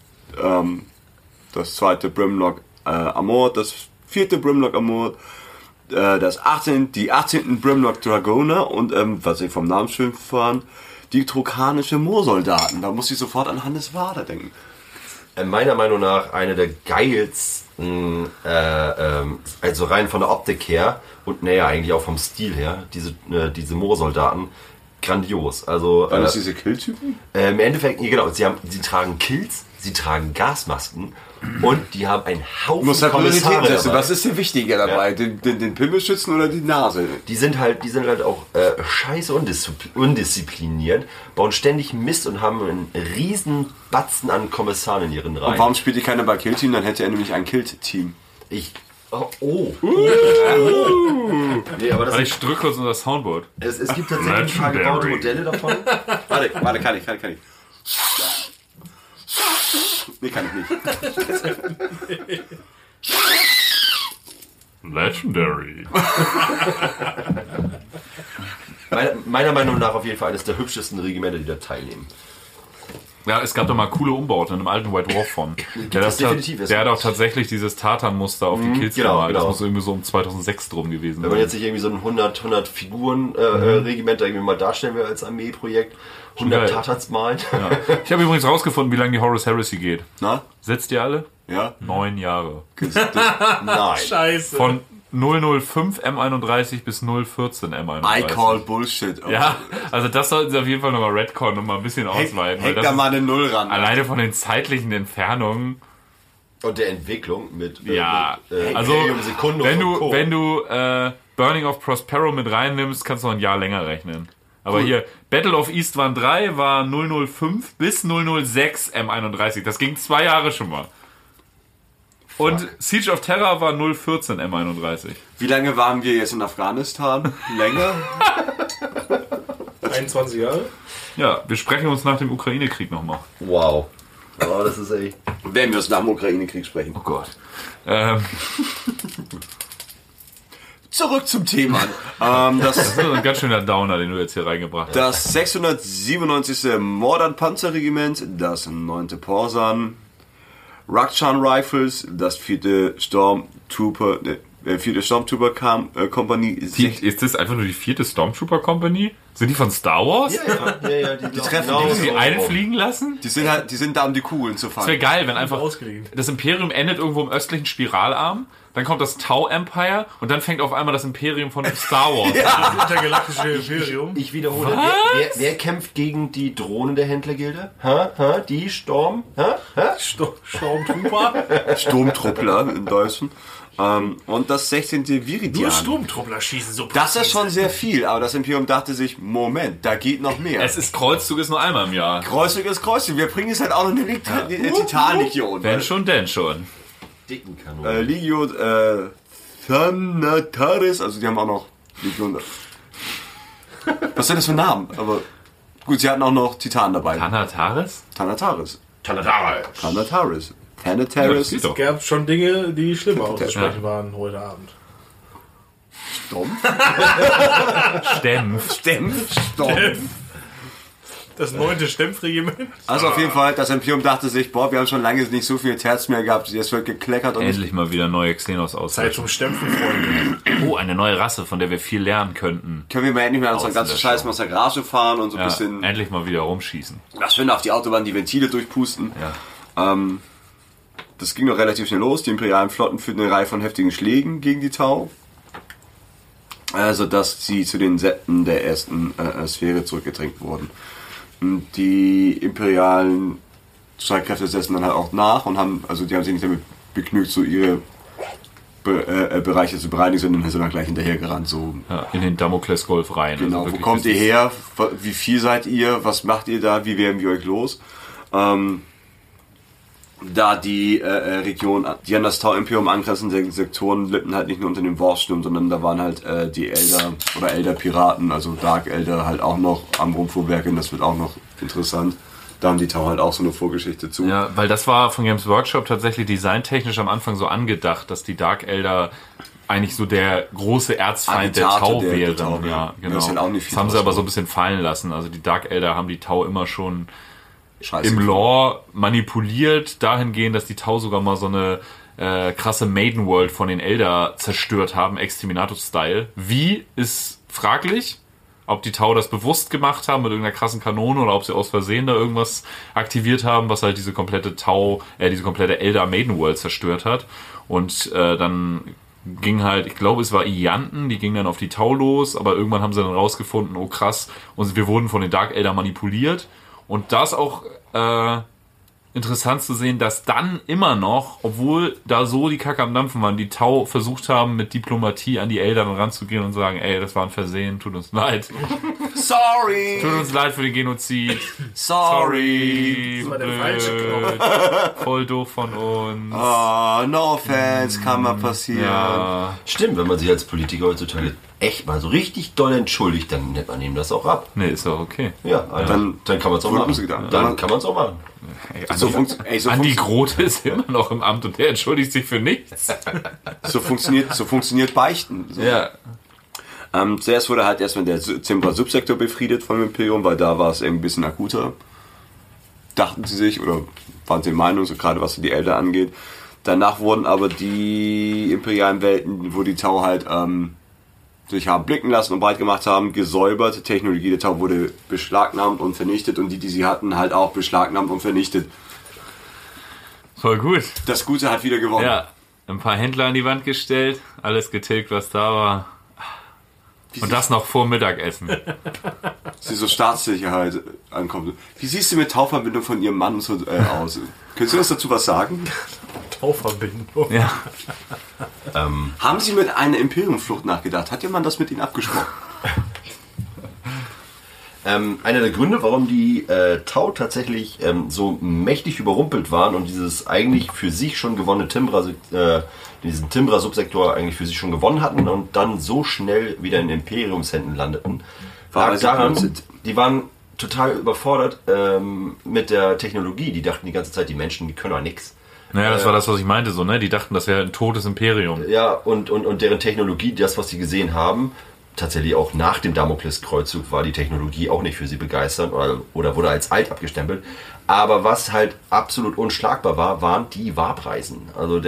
Das zweite Brimlock Amor, das vierte Brimlock Amor, die 18. Brimlock Dragoner und was ich vom Namen schön fand, die trokanische Moorsoldaten. Da muss ich sofort an Hannes Wader denken. Meiner Meinung nach eine der geilsten, also rein von der Optik her und naja, eigentlich auch vom Stil her, diese Moorsoldaten, grandios. Also Waren das diese Killtypen? im Endeffekt, genau, sie tragen Kills, sie tragen Gasmasken und die haben einen Haufen Du musst halt Kommissare Prioritäten setzen. dabei. Was ist dir wichtiger dabei? Ja. Den Pimmel schützen oder die Nase? Die sind halt auch scheiße undiszipliniert, bauen ständig Mist und haben einen riesen Batzen an Kommissaren in ihren Reihen. Und warum spielt die keiner bei Killteam? Dann hätte er nämlich ein Kill-Team. Nee, aber das Warte, ich drücke kurz unser Soundboard. es gibt tatsächlich ein paar gebaute Modelle davon. Warte, kann ich. Nee, kann ich nicht. Legendary. Meiner Meinung nach auf jeden Fall eines der hübschesten Regimente, die da teilnehmen. Ja, es gab doch mal coole Umbauten in einem alten White Dwarf von. Der hat auch tatsächlich dieses Tartan-Muster auf die Kills gemalt. Das muss irgendwie so um 2006 drum gewesen sein. Wenn man jetzt nicht irgendwie so ein 100 Figuren-Regiment irgendwie mal darstellen will als Armeeprojekt, 100 Tartans malen. Ja. Ich habe übrigens rausgefunden, wie lange die Horus Heresy geht. Na? Setzt ihr alle? Ja? 9 Jahre. Nein. Scheiße. Von 005 M31 bis 014 M31. I call Bullshit. Okay. Ja, also das sollten sie auf jeden Fall nochmal retconnen und mal ein bisschen ausweiten. Hängt da mal eine Null ran. Alleine von den zeitlichen Entfernungen. Und der Entwicklung mit Also Sekunden wenn du Burning of Prospero mit reinnimmst, kannst du noch ein Jahr länger rechnen. Aber hier, Battle of Eastwan 3 war 005 bis 006 M31. Das ging 2 Jahre schon mal. Und Siege of Terror war 014 M31. Wie lange waren wir jetzt in Afghanistan? Länger? 21 Jahre? Ja, wir sprechen uns nach dem Ukraine-Krieg nochmal. Wow. Oh, das ist echt... Wenn wir uns nach dem Ukraine-Krieg sprechen. Oh Gott. Zurück zum Thema. Das ist ein ganz schöner Downer, den du jetzt hier reingebracht hast. Das 697. Modern Panzerregiment, das 9. Porsan, Rakshan Rifles, das 4. Stormtrooper Company. Ist das einfach nur die 4. Stormtrooper Company? Sind die von Star Wars? Ja, Die treffen Die einfliegen lassen? Die sind da, um die Kugeln zu Das wäre fangen. geil, wenn einfach Ausgeliehen. das Imperium endet irgendwo im östlichen Spiralarm, dann kommt das Tau Empire und dann fängt auf einmal das Imperium von Star Wars an. Das intergalaktische Imperium. Ich wiederhole, wer kämpft gegen die Drohnen der Händlergilde? Die Storm? Sturmtrooper. Sturmtruppler in Deutschen. Und das 16. Nur Viridian. Sturmtruppler schießen so Das ist schon sehr viel, aber das Imperium dachte sich, Moment, da geht noch mehr. Kreuzzug ist nur einmal im Jahr. Kreuzzug ist Kreuzzug. Wir bringen jetzt halt auch noch eine Titanlegion. Wenn schon, denn schon. Dicken Kanonen. Legio Thanataris, also die haben auch noch Legion. Was sind das für Namen? Aber gut, sie hatten auch noch Titan dabei. Thanataris? Thanataris. Tanataris. Thanataris. Thanataris. Ja, Es gab schon Dinge, die schlimmer auszusprechen waren heute Abend. Stempf. Das 9. Stempfregiment. Also auf jeden Fall, das Imperium dachte sich, boah, wir haben schon lange nicht so viel Terz mehr gehabt, jetzt wird gekleckert und Endlich mal wieder neue Xenos Zeit aussetzen. zum Stempfen, Freunde. Oh, eine neue Rasse, von der wir viel lernen könnten. können wir mal endlich mal unseren ganzen Auslöschung. Scheiß aus der Garage fahren und so ein Ja, bisschen endlich mal wieder rumschießen. das schön auf die Autobahn die Ventile durchpusten. Ja. Das ging noch relativ schnell los. Die imperialen Flotten führten eine Reihe von heftigen Schlägen gegen die Tau. Also, dass sie zu den Septen der ersten Sphäre zurückgedrängt wurden. Und die imperialen Streitkräfte setzen dann halt auch nach und haben sich nicht damit begnügt, so ihre Bereiche zu bereinigen, sondern sind dann gleich hinterhergerannt. So. Ja, in den Damoklesgolf rein. Genau, Also wo wirklich kommt bis ihr her? Wie viel seid ihr? Was macht ihr da? Wie werden wir euch los? Da die Region, die an das Tau-Imperium angrenzenden Sektoren litten halt nicht nur unter dem Worfsturm, sondern da waren halt die Elder oder Elder-Piraten, also Dark Elder halt auch noch am Rumfuhrwerken, das wird auch noch interessant. Da haben die Tau halt auch so eine Vorgeschichte zu. Ja, weil das war von Games Workshop tatsächlich designtechnisch am Anfang so angedacht, dass die Dark Elder eigentlich so der große Erzfeind der Attentate Tau der wären. Tau, Ja, ja. genau. Das ist halt auch nicht viel das haben sie draus aber so ein gemacht. bisschen fallen lassen. Also die Dark Elder haben die Tau immer schon Scheiße. im Lore manipuliert, dahingehend, dass die Tau sogar mal so eine krasse Maiden World von den Elder zerstört haben, Exterminatus-Style. Wie, ist fraglich. Ob die Tau das bewusst gemacht haben mit irgendeiner krassen Kanone oder ob sie aus Versehen da irgendwas aktiviert haben, was halt diese komplette Elder Maiden World zerstört hat. Und dann ging halt, ich glaube es war Ianten, die ging dann auf die Tau los, aber irgendwann haben sie dann rausgefunden, oh krass, und wir wurden von den Dark Elder manipuliert. Und das auch interessant zu sehen, dass dann immer noch, obwohl da so die Kacke am Dampfen waren, die Tau versucht haben, mit Diplomatie an die Eltern ranzugehen und sagen, ey, das war ein Versehen, tut uns leid. Sorry. Tut uns leid für den Genozid. Sorry. Das war der falsche Blöd. Voll doof von uns. Oh, no offense, kann mal passieren. Ja. Stimmt, wenn man sich als Politiker heutzutage echt mal so richtig doll entschuldigt, dann nimmt man ihm das auch ab. Nee, ist doch okay. Ja, also dann kann man es auch Wurde machen. uns gedacht. Dann kann man es auch machen. Andi Grote ist immer noch im Amt und der entschuldigt sich für nichts. So funktioniert Beichten. So. Ja. Zuerst wurde halt erstmal der Zimbra-Subsektor befriedet vom Imperium, weil da war es irgendwie ein bisschen akuter. Dachten sie sich, oder waren sie der Meinung, so gerade was die Elder angeht. Danach wurden aber die imperialen Welten, wo die Tau halt sich haben blicken lassen und breit gemacht haben, gesäubert. Die Technologie der Tau wurde beschlagnahmt und vernichtet und die sie hatten, halt auch beschlagnahmt und vernichtet. Voll gut. Das Gute hat wieder gewonnen. Ja, ein paar Händler an die Wand gestellt, alles getilgt, was da war. Und das noch vor Mittagessen. Sie so Staatssicherheit ankommt. Wie siehst du mit Tauverbindung von ihrem Mann so aus? Könntest du uns dazu was sagen? Tauverbindung. Ja. Haben Sie mit einer Imperiumflucht nachgedacht? Hat jemand das mit Ihnen abgesprochen? Einer der Gründe, warum die Tau tatsächlich so mächtig überrumpelt waren und dieses eigentlich für sich schon gewonnene diesen Timbra-Subsektor eigentlich für sich schon gewonnen hatten und dann so schnell wieder in Imperiumshänden landeten, lag daran, die waren total überfordert mit der Technologie. Die dachten die ganze Zeit, die Menschen, die können doch nichts. Naja, das war das, was ich meinte, so, ne? Die dachten, das wäre ein totes Imperium. Ja, und deren Technologie, das, was sie gesehen haben, tatsächlich auch nach dem Damokleskreuzzug war die Technologie auch nicht für sie begeisternd oder wurde als alt abgestempelt. Aber was halt absolut unschlagbar war, waren die Warpreisen. Also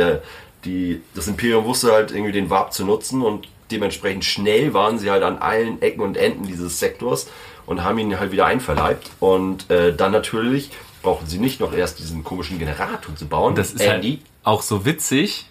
das Imperium wusste halt irgendwie den Warp zu nutzen und dementsprechend schnell waren sie halt an allen Ecken und Enden dieses Sektors und haben ihn halt wieder einverleibt. Und dann natürlich brauchen sie nicht noch erst diesen komischen Generator zu bauen. Das ist halt auch so witzig.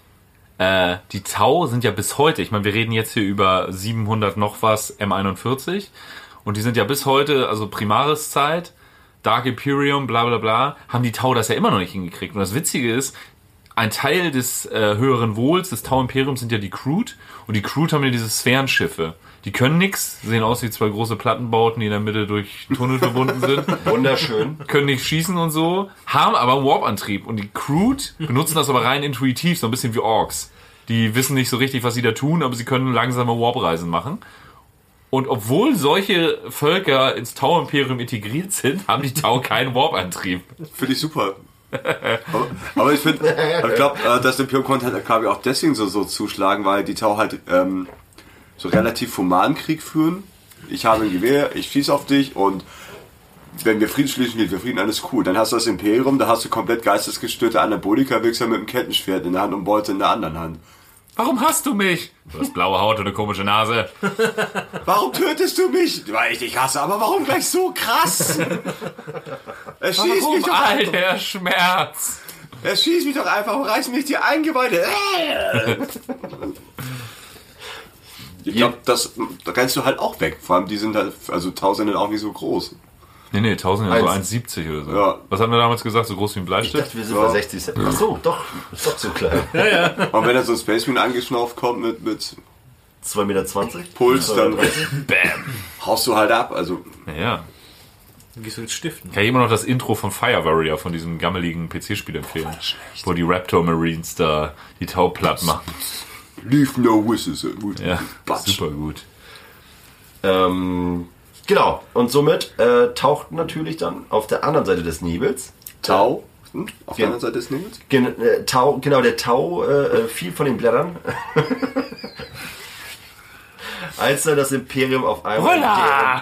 Die Tau sind ja bis heute, ich meine, wir reden jetzt hier über 700 noch was M41 und die sind ja bis heute, also Primaris-Zeit, Dark Imperium, bla bla bla, haben die Tau das ja immer noch nicht hingekriegt. Und das Witzige ist, ein Teil des höheren Wohls des Tau-Imperiums sind ja die Crude und die Crude haben ja diese Sphärenschiffe. Die können nix, sehen aus wie zwei große Plattenbauten, die in der Mitte durch Tunnel verbunden sind. Wunderschön. Können nicht schießen und so, haben aber einen Warp-Antrieb. Und die Crude benutzen das aber rein intuitiv, so ein bisschen wie Orks. Die wissen nicht so richtig, was sie da tun, aber sie können langsame Warp-Reisen machen. Und obwohl solche Völker ins Tau-Imperium integriert sind, haben die Tau keinen Warp-Antrieb. Finde ich super. aber ich glaube, das Imperium konnte halt, glaube ich, auch deswegen so zuschlagen, weil die Tau halt so relativ humanen Krieg führen. Ich habe ein Gewehr, ich schieße auf dich und wenn wir Frieden schließen, wir Frieden, alles cool. Dann hast du das Imperium, da hast du komplett geistesgestörte Anabolika-Wichser mit einem Kettenschwert in der Hand und Beute in der anderen Hand. Warum hasst du mich? Du hast blaue Haut und eine komische Nase. Warum tötest du mich? Weil ich dich hasse, aber warum gleich so krass? Er schießt mich doch All der Schmerz. Er schießt mich doch einfach und reißt mich die Eingeweide. Ich glaube, da rennst du halt auch weg. Vor allem, die sind halt, also 1000 auch nicht so groß. Nee, 1000 ja so 1,70 oder so. Ja. Was haben wir damals gesagt? So groß wie ein Ich Bleistift? dachte, wir sind bei 60 Cent. Ach so, doch, ist doch so klein. Und wenn da so ein Space Marine angeschnauft kommt mit 2,20 Meter Puls, dann Bam. haust du halt ab. Also, Ja. Dann gehst du mit Stiften. Kann ich immer noch das Intro von Fire Warrior, von diesem gammeligen PC-Spiel empfehlen. Wo die Raptor Marines da die Tau platt machen. leave no whistles. Ja, super gut. Genau, und somit tauchten natürlich dann auf der anderen Seite des Nebels Tau. Auf der anderen Seite des Nebels? der Tau fiel von den Blättern. Als dann das Imperium auf einmal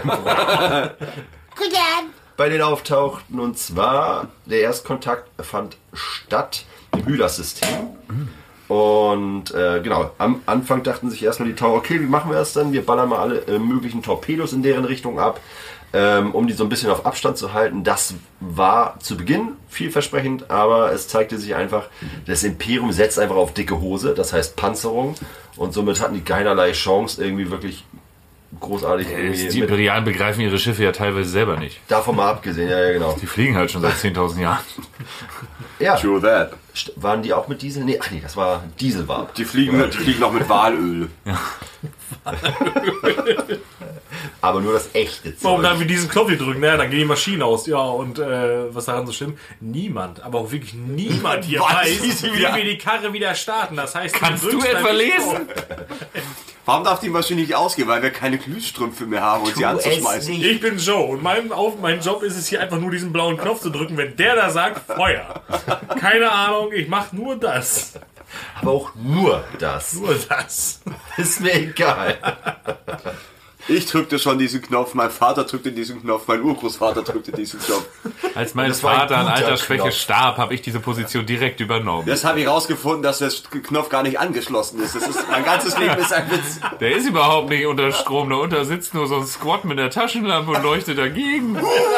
bei denen auftauchten, und zwar der Erstkontakt fand statt im Hylas-System. Und genau, am Anfang dachten sich erstmal die Tau, okay, wie machen wir das denn? Wir ballern mal alle möglichen Torpedos in deren Richtung ab, um die so ein bisschen auf Abstand zu halten. Das war zu Beginn vielversprechend, aber es zeigte sich einfach, das Imperium setzt einfach auf dicke Hose, das heißt Panzerung, und somit hatten die keinerlei Chance, irgendwie wirklich großartig Die Imperialen begreifen ihre Schiffe ja teilweise selber nicht. davon mal abgesehen, ja genau. Die fliegen halt schon seit 10.000 Jahren. Ja, True that. waren die auch mit Diesel? Nee, das war Diesel war. Die fliegen noch mit Walöl. Aber nur das echte Zeug. Warum dann wir diesen Knopf hier drücken? Naja, dann gehen die Maschinen aus. Ja, und was daran so schlimm? Niemand, aber auch wirklich niemand hier weiß, wie wir die Karre wieder starten. Das heißt, Kannst du etwa lesen? Warum darf die Maschine nicht ausgehen? Weil wir keine Glühstrümpfe mehr haben und sie anzuschmeißen. Ich bin Joe und mein Job ist es hier einfach nur diesen blauen Knopf zu drücken, wenn der da sagt, Feuer. Keine Ahnung, ich mach nur das. Aber auch nur das. Nur das. Ist mir egal. Ich drückte schon diesen Knopf, mein Vater drückte diesen Knopf, mein Urgroßvater drückte diesen Knopf. Als mein Das war ein Vater an guter Altersschwäche Knopf. starb, habe ich diese Position direkt übernommen. Das habe ich rausgefunden, dass der Knopf gar nicht angeschlossen ist. Mein ganzes Leben ist ein Witz. Der ist überhaupt nicht unter Strom, darunter sitzt nur so ein Squad mit der Taschenlampe und leuchtet dagegen.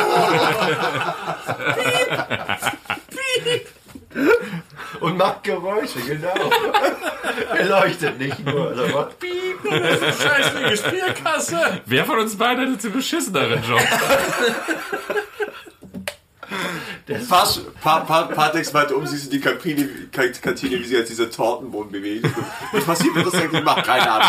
Und macht Geräusche, genau. Er leuchtet nicht nur, er macht Piep. Das ist eine scheißliche Spielkasse. Wer von uns beiden hat jetzt einen beschisseneren Job? Patex meinte, siehst du die Kantine, wie sie jetzt diese Tortenboden bewegt. Was passiert, wenn das eigentlich macht? Keine Ahnung.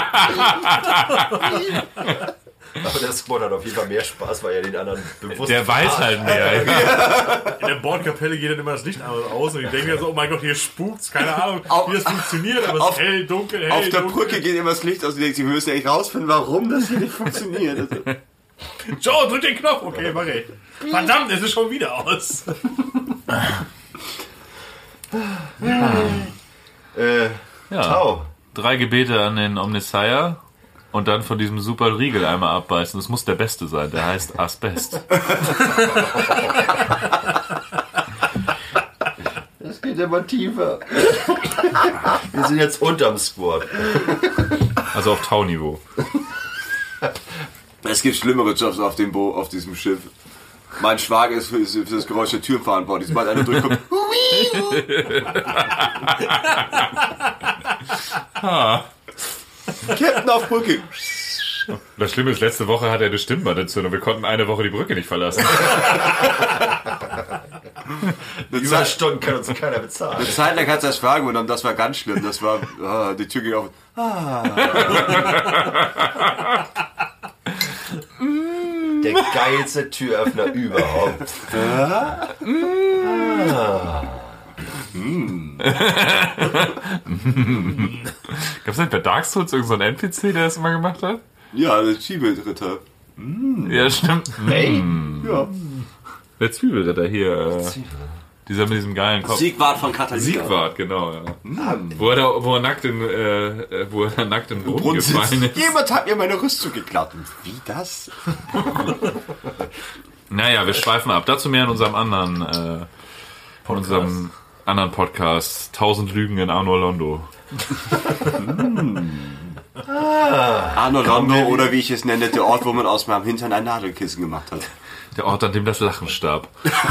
Aber der Squad hat auf jeden Fall mehr Spaß, weil er den anderen bewusst Der weiß halt mehr. In der Bordkapelle geht dann immer das Licht an und aus und ich denke mir so, oh mein Gott, hier spukt's. Keine Ahnung, wie das funktioniert, aber es ist hell, dunkel, hell, Auf der dunkel. Brücke geht immer das Licht aus und denkt, sie müssen ja echt rausfinden, warum das hier nicht funktioniert. Joe, drück den Knopf. Okay, mach ich. Verdammt, es ist schon wieder aus. Ja. Tau. 3 Gebete an den Omnissiah und dann von diesem super Riegel einmal abbeißen. Das muss der beste sein, der heißt Asbest. Das geht immer tiefer. Wir sind jetzt unterm Squad. Also auf Tau-Niveau. Es gibt schlimmere Jobs auf diesem Schiff. Mein Schwager ist für das Geräusch der Türen verantwortlich. Sobald einer durchkommt. Captain auf Brücke. Das Schlimme ist, letzte Woche hat er eine Stimmbandentzündung. Wir konnten eine Woche die Brücke nicht verlassen. Überstunden kann uns keiner bezahlen. Eine Zeit lang hat es das Schwager genommen, das war ganz schlimm. Das war, die Tür ging auf. Der geilste Türöffner überhaupt. Gab es nicht bei Dark Souls irgendeinen NPC, der das immer gemacht hat? Ja, der Zwiebelritter. Ja, stimmt. Hey. Ja. Der Zwiebelritter hier. Dieser mit diesem geilen Kopf. Siegwart von Katalina. Siegwart, genau. Ja. Wo er nackt in den Boden gefallen ist. Jemand hat mir meine Rüstung geklaut. Wie das? Naja, wir schweifen ab. Dazu mehr in unserem anderen Podcast. 1000 Lügen in Arno Londo. Arno Londo oder wie ich es nenne, der Ort, wo man aus meinem Hintern ein Nadelkissen gemacht hat. Der Ort, an dem das Lachen starb.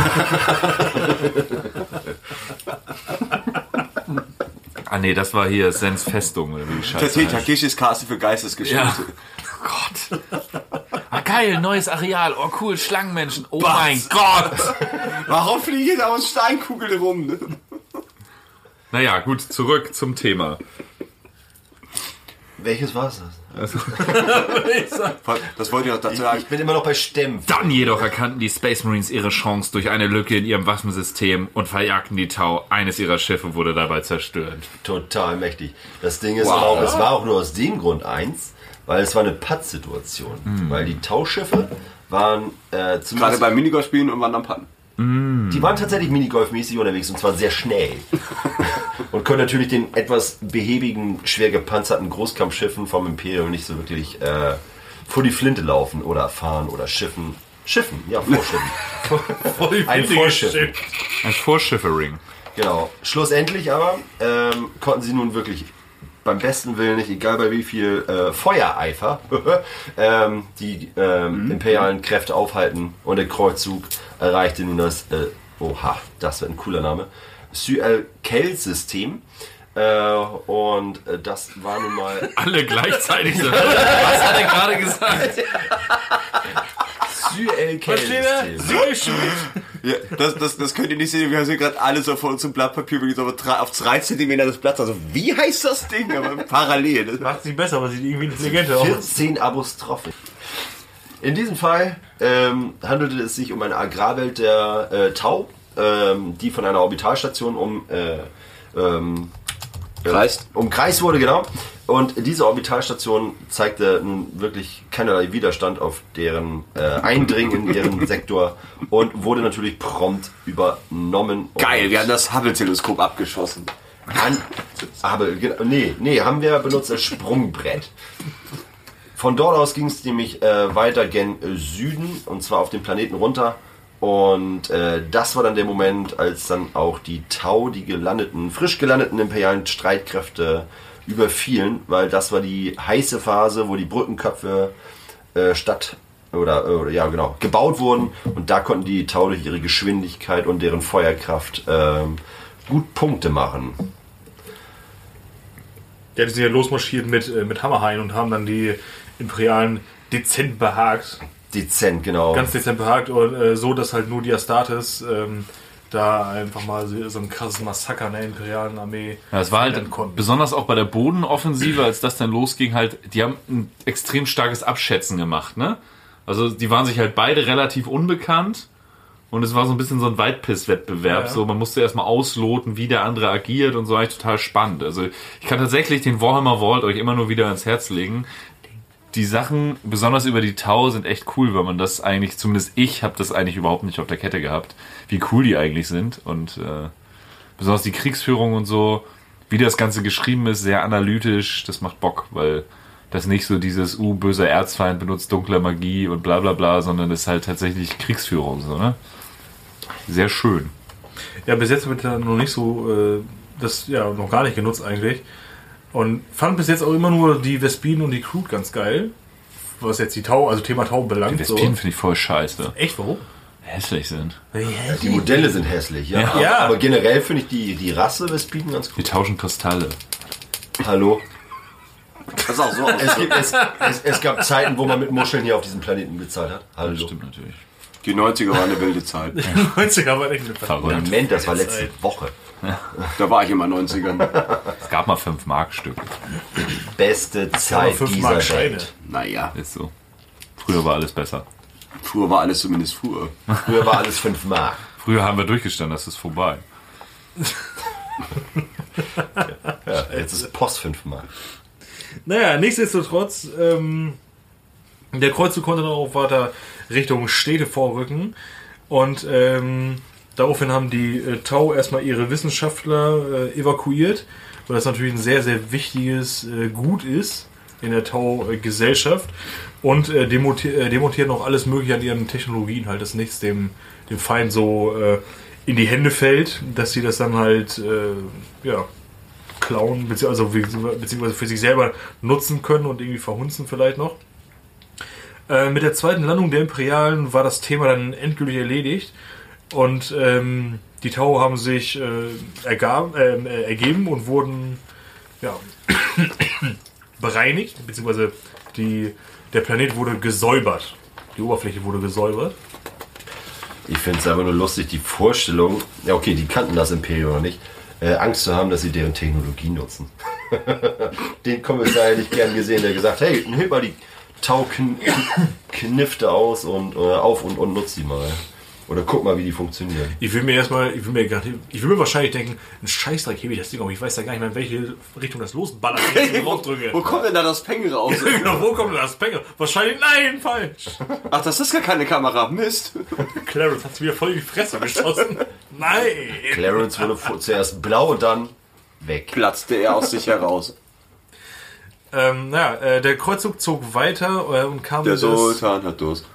Ah nee, das war hier Sens Festung oder wie die Scheiße heißt. Takeshis Castle für Geistesgeschichte. Ja. Oh Gott. Ah geil, neues Areal. Oh cool, Schlangenmenschen. Oh mein Gott. Warum fliegen da aus Steinkugeln rum? Naja, gut, zurück zum Thema. Welches war es? Das wollte ich auch dazu sagen. Ich bin immer noch bei Stämpfen. Dann jedoch erkannten die Space Marines ihre Chance durch eine Lücke in ihrem Waffensystem und verjagten die Tau. Eines ihrer Schiffe wurde dabei zerstört. Total mächtig. Das Ding ist auch, es war auch nur aus dem Grund eins, weil es war eine Pattsituation. Weil die Tauschiffe waren zumindest... Gerade beim Minigolf-Spielen und waren am Patten. Die waren tatsächlich Minigolf-mäßig unterwegs und zwar sehr schnell. Und können natürlich den etwas behäbigen, schwer gepanzerten Großkampfschiffen vom Imperium nicht so wirklich vor die Flinte laufen oder fahren oder Schiffen. Ja, Vorschiffen. Ein Vorschiff. Ein Vorschiffering. Genau. Schlussendlich aber konnten sie nun wirklich beim besten Willen nicht, egal bei wie viel Feuereifer, die imperialen Kräfte aufhalten und der Kreuzzug erreichte nun das, das wird ein cooler Name, Syel-Kel-System. Und das war nun mal... Alle gleichzeitig. Was hat er gerade gesagt? Syel-Kel-System. Ja, das könnt ihr nicht sehen. Wir haben gerade alle so vor uns im Blatt Papier auf 3 cm das Blatt. Also wie heißt das Ding? Aber parallel. Macht sie besser, aber sieht irgendwie intelligenter aus. 14 Apostrophen. In diesem Fall handelte es sich um eine Agrarwelt der Tau, die von einer Orbitalstation umkreist wurde, genau. Und diese Orbitalstation zeigte nun wirklich keinerlei Widerstand auf deren Eindringen in deren Sektor und wurde natürlich prompt übernommen. Geil, wir haben das Hubble-Teleskop abgeschossen. Haben wir benutzt als Sprungbrett. Von dort aus ging es nämlich weiter gen Süden, und zwar auf den Planeten runter. Und das war dann der Moment, als dann auch die Tau, die frisch gelandeten imperialen Streitkräfte überfielen, weil das war die heiße Phase, wo die Brückenköpfe gebaut wurden, und da konnten die Tau durch ihre Geschwindigkeit und deren Feuerkraft gut Punkte machen. Ja, die sind ja losmarschiert mit Hammerhain und haben dann die Imperialen dezent behagt. Dezent, genau. Ganz dezent behagt, und so, dass halt nur die Astartes da einfach mal so ein krasses Massaker in der imperialen Armee. Ja, es war halt besonders auch bei der Bodenoffensive, als das dann losging, halt, die haben ein extrem starkes Abschätzen gemacht, ne? Also die waren sich halt beide relativ unbekannt, und es war so ein bisschen so ein Weitpiss-Wettbewerb. Ja. So, man musste erstmal ausloten, wie der andere agiert, und so, eigentlich total spannend. Also ich kann tatsächlich den Warhammer Vault euch immer nur wieder ans Herz legen. Die Sachen, besonders über die Tau, sind echt cool, weil man das eigentlich, zumindest ich habe das eigentlich überhaupt nicht auf der Kette gehabt, wie cool die eigentlich sind, und besonders die Kriegsführung und so, wie das Ganze geschrieben ist, sehr analytisch, das macht Bock, weil das nicht so dieses, böser Erzfeind benutzt dunkle Magie und bla bla bla, sondern das ist halt tatsächlich Kriegsführung, so, ne? Sehr schön. Ja, bis jetzt wird ja noch nicht so, das ja noch gar nicht genutzt eigentlich. Und fand bis jetzt auch immer nur die Vespinen und die Crude ganz geil. Was jetzt die Tau, also Thema Tau belangt. Die Vespinen finde ich voll scheiße. Echt, warum? Hässlich sind. Die Modelle sind hässlich, ja. Ja. Aber generell finde ich die Rasse Vespinen ganz cool. Die tauschen Kristalle. Hallo? Das ist auch so. Es gab Zeiten, wo man mit Muscheln hier auf diesem Planeten bezahlt hat. Hallo. Das stimmt natürlich. Die 90er war eine wilde Zeit. Die 90er war echt eine Verrückt. Moment, das war letzte Woche. Da war ich immer 90ern. Es gab mal 5-Mark-Stücke. Beste Zeit 5 dieser Mark Scheine. Welt. Naja, Ist so. Früher war alles besser. früher war alles zumindest früher. Früher war alles 5 Mark. Früher haben wir durchgestanden, das ist vorbei. Ja, jetzt ist Post 5 Mark. Naja, nichtsdestotrotz, der Kreuzzug konnte dann auch weiter Richtung Städte vorrücken, und daraufhin haben die Tau erstmal ihre Wissenschaftler evakuiert, weil das natürlich ein sehr, sehr wichtiges Gut ist in der Tau-Gesellschaft, und demontieren auch alles Mögliche an ihren Technologien, halt, dass nichts dem Feind so in die Hände fällt, dass sie das dann halt klauen, beziehungsweise für sich selber nutzen können und irgendwie verhunzen vielleicht noch. Mit der zweiten Landung der Imperialen war das Thema dann endgültig erledigt, und die Tau haben sich ergeben und wurden bereinigt, beziehungsweise der Planet wurde gesäubert. Die Oberfläche wurde gesäubert. Ich finde es einfach nur lustig, die Vorstellung, ja okay, die kannten das Imperium noch nicht, Angst zu haben, dass sie deren Technologie nutzen. Den Kommissar hätte ich gern gesehen, der gesagt, hey, heb mal die Tau-Knifte aus und auf und nutz die mal. Oder guck mal, wie die funktionieren. Ich will mir wahrscheinlich denken, ein Scheißdreck hebe ich das Ding auf. Ich weiß ja gar nicht mehr, in welche Richtung das losballert, wenn ich den Raum drücke. Wo kommt denn da das Peng raus? Genau, wo kommt denn das Peng? Wahrscheinlich, nein, falsch. Ach, das ist gar keine Kamera. Mist. Clarence hat wieder voll in die Fresse geschossen. Nein. Clarence wurde zuerst blau und dann weg. Platzte er aus sich heraus. Der Kreuzzug zog weiter und kam Der in das Sultan hat Durst.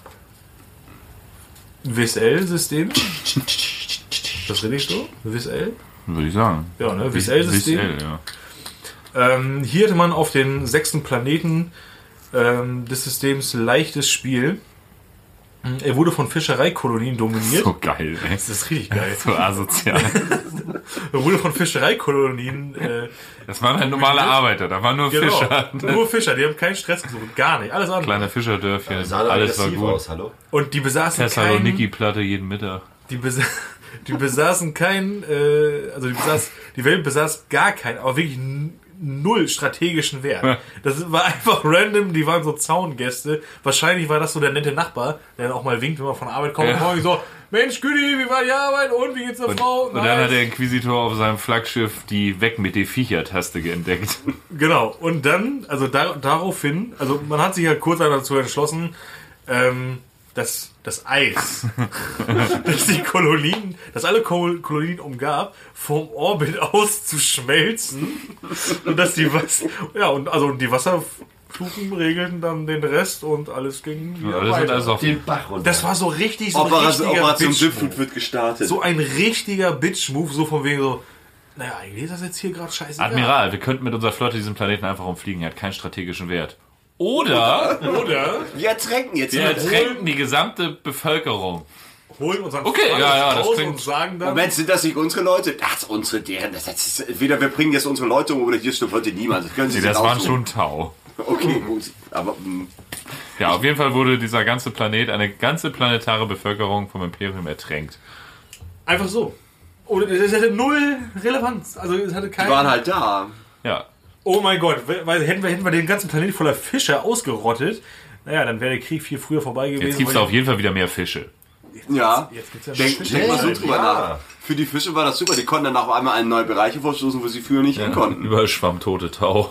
WSL-System. Das richtig so? WSL? Würde ich sagen. Ja, ne? WSL-System. Ja. Hier hatte man auf den 6. Planeten des Systems leichtes Spiel. Er wurde von Fischereikolonien dominiert. So geil, ey. Das ist richtig geil. So asozial. Er wurde von Fischereikolonien. Das waren halt normale Arbeiter, da waren nur Fischer. Nur Fischer, die haben keinen Stress gesucht, gar nicht. Alles andere. Kleine Fischerdörfchen, Sah alles war aggressiv gut. aus, hallo? Und die besaßen Thessaloniki-Platte jeden Mittag. Die besaßen kein, die Welt besaß gar kein, aber wirklich null strategischen Wert. Das war einfach random, die waren so Zaungäste. Wahrscheinlich war das so der nette Nachbar, der dann auch mal winkt, wenn man von der Arbeit kommt. Ja. Und so, Mensch, Güdi, wie war die Arbeit und wie geht's der Frau? Und dann hat der Inquisitor auf seinem Flaggschiff die Weg mit den Viecher-Taste entdeckt. Genau, und dann, also daraufhin, also man hat sich ja kurz dazu entschlossen, das Eis, das alle Kolonien umgab, vom Orbit aus zu schmelzen und dass die Wasserfluchen regelten dann den Rest und alles ging wieder weiter. Also auf den Bach runter. Das war so richtig so Operation Schiffblut wird gestartet. So ein richtiger Bitch-Move, so von wegen so, naja, eigentlich ist das jetzt hier gerade scheiße. Admiral, wir könnten mit unserer Flotte diesen Planeten einfach umfliegen, er hat keinen strategischen Wert. Oder wir ertränken jetzt. Wir ertränken die gesamte Bevölkerung. Holen unseren das klingt und sagen dann... Moment, sind das nicht unsere Leute? Das ist unsere, deren. Das ist, entweder wir bringen jetzt unsere Leute um oder hier stimmt heute niemand. Das können Sie das waren schon Tau. Okay, gut. Aber... Ja, auf jeden Fall wurde dieser ganze Planet, eine ganze planetare Bevölkerung vom Imperium ertränkt. Einfach so. Und es hatte null Relevanz. Also es hatte keine... Die waren halt da. Ja. Oh mein Gott, weil hätten wir den ganzen Planet voller Fische ausgerottet, naja, dann wäre der Krieg viel früher vorbei gewesen. Jetzt gibt es auf jeden Fall wieder mehr Fische. Jetzt gibt's Denk mal so drüber nach. Für die Fische war das super. Die konnten dann auf einmal in neue Bereiche vorstoßen, wo sie früher nicht hin konnten. Überall schwamm tote Tau.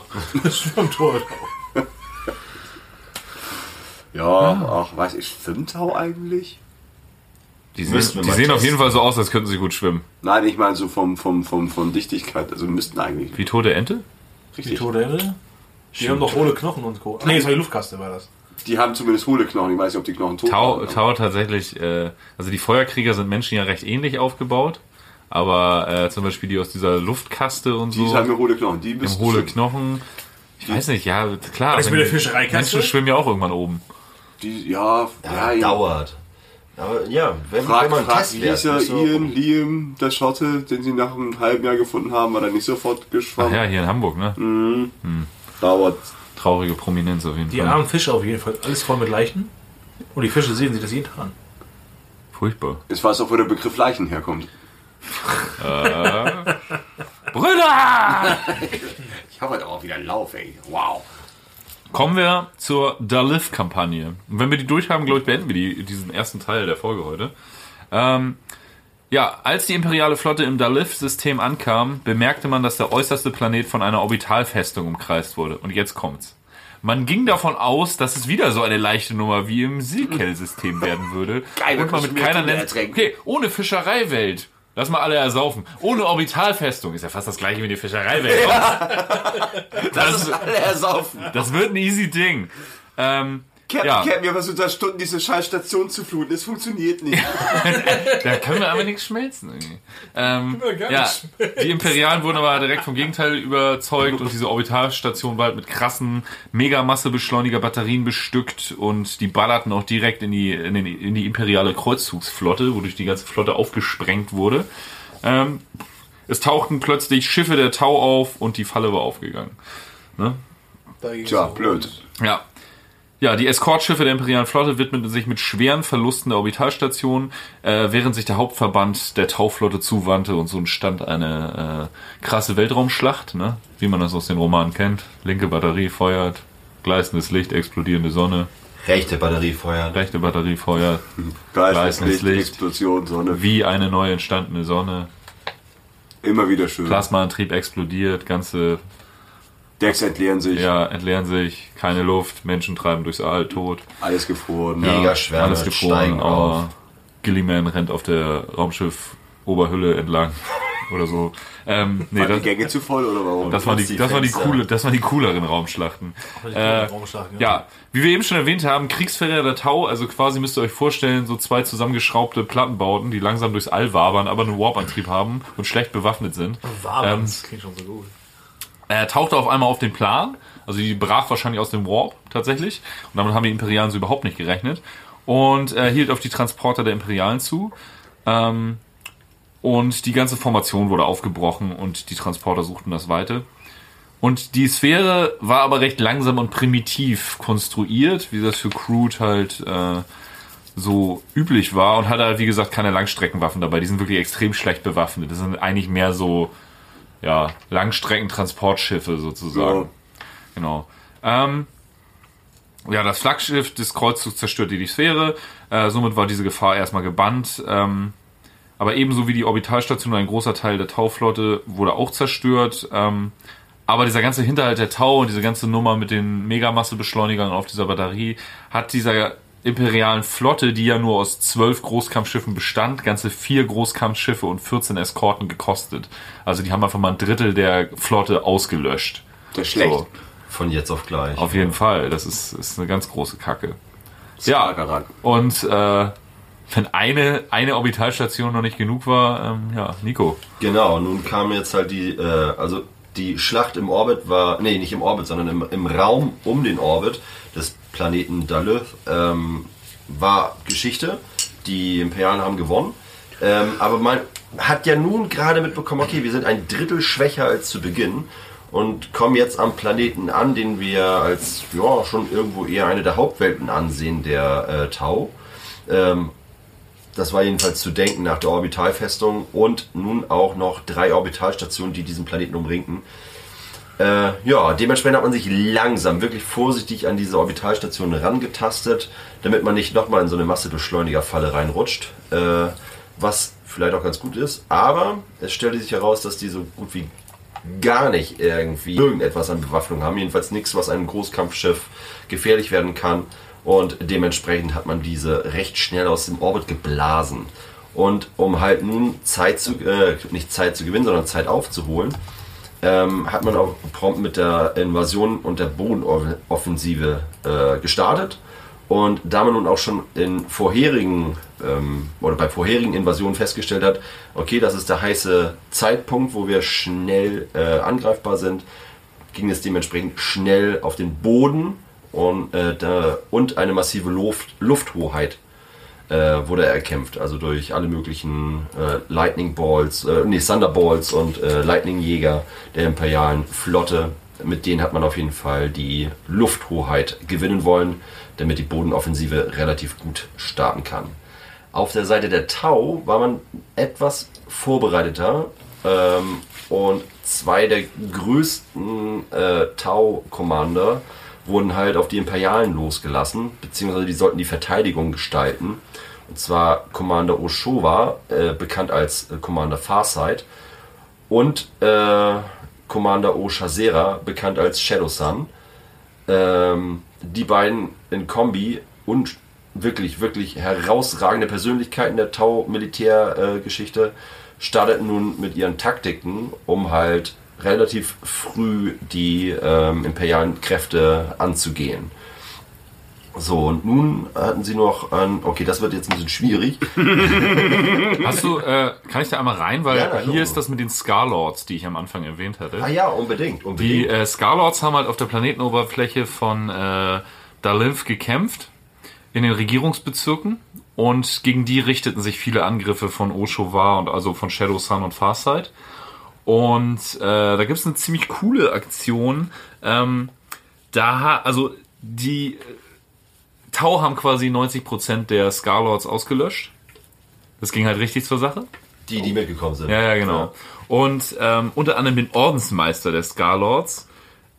Weiß ich, schwimmt Tau eigentlich? Die sehen auf jeden Fall so aus, als könnten sie gut schwimmen. Nein, ich meine so von Dichtigkeit. Also müssten eigentlich. Wie tote Ente? Richtig. Die tote Ente? Die haben doch hohle Knochen und Co. Nee, das war die Luftkaste, war das. Die haben zumindest hohle Knochen. Ich weiß nicht, ob die Knochen tot sind. Tau tatsächlich, also die Feuerkrieger sind Menschen ja recht ähnlich aufgebaut. Aber zum Beispiel die aus dieser Luftkaste und so. Die haben ja hohle Knochen. Die haben hohle Knochen. Ich weiß nicht, ja, klar. Das mit der Fischereikaste? Menschen schwimmen ja auch irgendwann oben. Dauert. Aber ja, wenn man Lisa, Liam, der Schotte, den sie nach einem halben Jahr gefunden haben, war dann nicht sofort geschwommen. Ach ja, hier in Hamburg, ne? Dauert. Traurige Prominenz auf jeden Fall. Die armen Fische auf jeden Fall. Alles voll mit Leichen. Und die Fische sehen sich das jeden Tag an. Furchtbar. Jetzt weiß auch, wo der Begriff Leichen herkommt. Brüder! Ich habe heute auch wieder einen Lauf, ey. Wow. Kommen wir zur Dalif-Kampagne. Und wenn wir die durch haben, glaube ich, beenden wir diesen ersten Teil der Folge heute. Als die imperiale Flotte im Dalif-System ankam, bemerkte man, dass der äußerste Planet von einer Orbitalfestung umkreist wurde. Und jetzt kommt's. Man ging davon aus, dass es wieder so eine leichte Nummer wie im Silkel-System werden würde. Geil, und man mit keiner ohne Fischereiwelt. Lass mal alle ersaufen. Ohne Orbitalfestung. Ist ja fast das gleiche wie die Fischereiwelt. Das ist alle ersaufen. Das wird ein easy Ding. Captain, wir versuchen seit Stunden diese scheiß Station zu fluten. Es funktioniert nicht. Da können wir aber nichts schmelzen. Die Imperialen wurden aber direkt vom Gegenteil überzeugt und diese Orbitalstation war halt mit krassen Megamassebeschleuniger-Batterien bestückt und die ballerten auch direkt in die imperiale Kreuzzugsflotte, wodurch die ganze Flotte aufgesprengt wurde. Es tauchten plötzlich Schiffe der Tau auf und die Falle war aufgegangen. Ne? Tja, blöd. Ja, die Eskortschiffe der imperialen Flotte widmeten sich mit schweren Verlusten der Orbitalstation, während sich der Hauptverband der Tauflotte zuwandte und so entstand eine krasse Weltraumschlacht, ne? Wie man das aus den Romanen kennt. Linke Batterie feuert, gleißendes Licht, explodierende Sonne. Rechte Batterie feuert. Gleißendes Licht, Explosion, Sonne. Wie eine neu entstandene Sonne. Immer wieder schön. Plasmaantrieb explodiert, ganze Decks entleeren sich, keine Luft, Menschen treiben durchs All, tot. Alles gefroren. Megaschwärme, alles gefroren, aber Gilliman rennt auf der Raumschiff-Oberhülle entlang oder so. Waren die Gänge zu voll oder warum? Das waren die cooleren Raumschlachten. Wie wir eben schon erwähnt haben, Kriegsfähre der Tau, also quasi müsst ihr euch vorstellen, so zwei zusammengeschraubte Plattenbauten, die langsam durchs All wabern, aber einen Warp-Antrieb haben und schlecht bewaffnet sind. Das klingt schon so gut. Er tauchte auf einmal auf den Plan, also die brach wahrscheinlich aus dem Warp tatsächlich und damit haben die Imperialen so überhaupt nicht gerechnet und er hielt auf die Transporter der Imperialen zu und die ganze Formation wurde aufgebrochen und die Transporter suchten das Weite. Und die Sphäre war aber recht langsam und primitiv konstruiert, wie das für Crude halt so üblich war und hatte halt wie gesagt keine Langstreckenwaffen dabei, die sind wirklich extrem schlecht bewaffnet, das sind eigentlich mehr so Langstreckentransportschiffe sozusagen. Ja. Genau. Das Flaggschiff des Kreuzzugs zerstörte die Sphäre. Somit war diese Gefahr erstmal gebannt. Aber ebenso wie die Orbitalstation, ein großer Teil der Tauflotte wurde auch zerstört. Aber dieser ganze Hinterhalt der Tau und diese ganze Nummer mit den Megamassebeschleunigern auf dieser Batterie hat dieser imperialen Flotte, die ja nur aus 12 Großkampfschiffen bestand, ganze 4 Großkampfschiffe und 14 Eskorten gekostet. Also die haben einfach mal ein Drittel der Flotte ausgelöscht. Das ist schlecht. So, Von jetzt auf gleich. auf jeden Fall. Das ist eine ganz große Kacke. Ja, Und wenn eine Orbitalstation noch nicht genug war, Nico. Genau, nun kam jetzt halt die Schlacht im Orbit war, nee, nicht im Orbit, sondern im Raum um den Orbit des Planeten Daleth war Geschichte. Die Imperialen haben gewonnen. Aber man hat ja nun gerade mitbekommen, okay, wir sind ein Drittel schwächer als zu Beginn und kommen jetzt am Planeten an, den wir als schon irgendwo eher eine der Hauptwelten ansehen, der Tau. Das war jedenfalls zu denken nach der Orbitalfestung und nun auch noch 3 Orbitalstationen, die diesen Planeten umringten. Dementsprechend hat man sich langsam, wirklich vorsichtig an diese Orbitalstation rangetastet, damit man nicht nochmal in so eine Massebeschleunigerfalle reinrutscht, was vielleicht auch ganz gut ist. Aber es stellte sich heraus, dass die so gut wie gar nicht irgendwie irgendetwas an Bewaffnung haben. Jedenfalls nichts, was einem Großkampfschiff gefährlich werden kann. Und dementsprechend hat man diese recht schnell aus dem Orbit geblasen. Und um halt nun nicht Zeit zu gewinnen, sondern Zeit aufzuholen, hat man auch prompt mit der Invasion und der Bodenoffensive gestartet. Und da man nun auch schon bei vorherigen Invasionen festgestellt hat, okay, das ist der heiße Zeitpunkt, wo wir schnell angreifbar sind, ging es dementsprechend schnell auf den Boden und eine massive Lufthoheit wurde erkämpft, also durch alle möglichen Thunderbolts und Lightning-Jäger der imperialen Flotte. Mit denen hat man auf jeden Fall die Lufthoheit gewinnen wollen, damit die Bodenoffensive relativ gut starten kann. Auf der Seite der Tau war man etwas vorbereiteter und 2 der größten Tau-Commander wurden halt auf die Imperialen losgelassen, beziehungsweise die sollten die Verteidigung gestalten. Und zwar Commander Ochoa, bekannt als Commander Farsight, und Commander Oshazera, bekannt als Shadow Sun. Die beiden in Kombi und wirklich, wirklich herausragende Persönlichkeiten der Tau-Militärgeschichte starteten nun mit ihren Taktiken, um halt relativ früh die imperialen Kräfte anzugehen. So, und nun hatten sie noch okay, das wird jetzt ein bisschen schwierig. Hast du, kann ich da einmal rein, weil Ja, hier ist das mit den Scarlords, die ich am Anfang erwähnt hatte. Ah ja, unbedingt. Die Scarlords haben halt auf der Planetenoberfläche von Daleth gekämpft, in den Regierungsbezirken, und gegen die richteten sich viele Angriffe von Ochoa und also von Shadow Sun und Farsight. Und da gibt es eine ziemlich coole Aktion. Die Tau haben quasi 90% der Scarlords ausgelöscht. Das ging halt richtig zur Sache. Die mitgekommen sind. Ja, genau. Ja. Und unter anderem den Ordensmeister der Scarlords.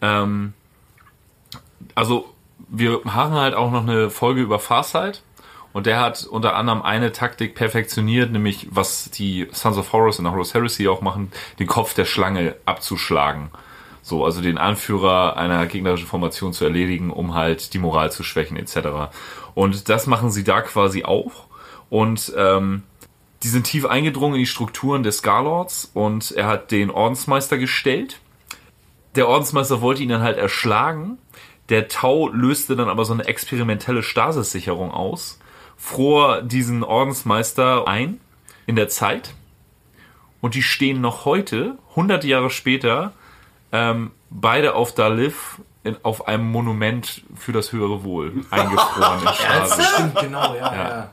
Wir machen halt auch noch eine Folge über Farsight. Und der hat unter anderem eine Taktik perfektioniert, nämlich was die Sons of Horus in der Horus Heresy auch machen, den Kopf der Schlange abzuschlagen. So, also den Anführer einer gegnerischen Formation zu erledigen, um halt die Moral zu schwächen etc. Und das machen sie da quasi auch. Und die sind tief eingedrungen in die Strukturen des Scarlords und er hat den Ordensmeister gestellt. Der Ordensmeister wollte ihn dann halt erschlagen. Der Tau löste dann aber so eine experimentelle Stasis-Sicherung aus, fror diesen Ordensmeister ein in der Zeit. Und die stehen noch heute, 100 Jahre später, beide auf Daleth auf einem Monument für das höhere Wohl eingefroren in Stasis. Stimmt, genau, ja.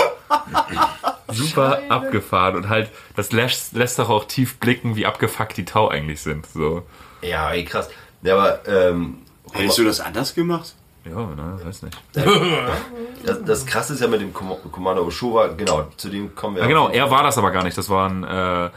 Super abgefahren und halt, das lässt doch auch tief blicken, wie abgefuckt die Tau eigentlich sind. So. Ja, ey, krass. Ja, aber hättest du das anders gemacht? Ja, ne, weiß nicht. Das Krasse ist ja mit dem Commander Ochoa, genau, zu dem kommen wir. Ja, genau, er war das aber gar nicht. Das war ein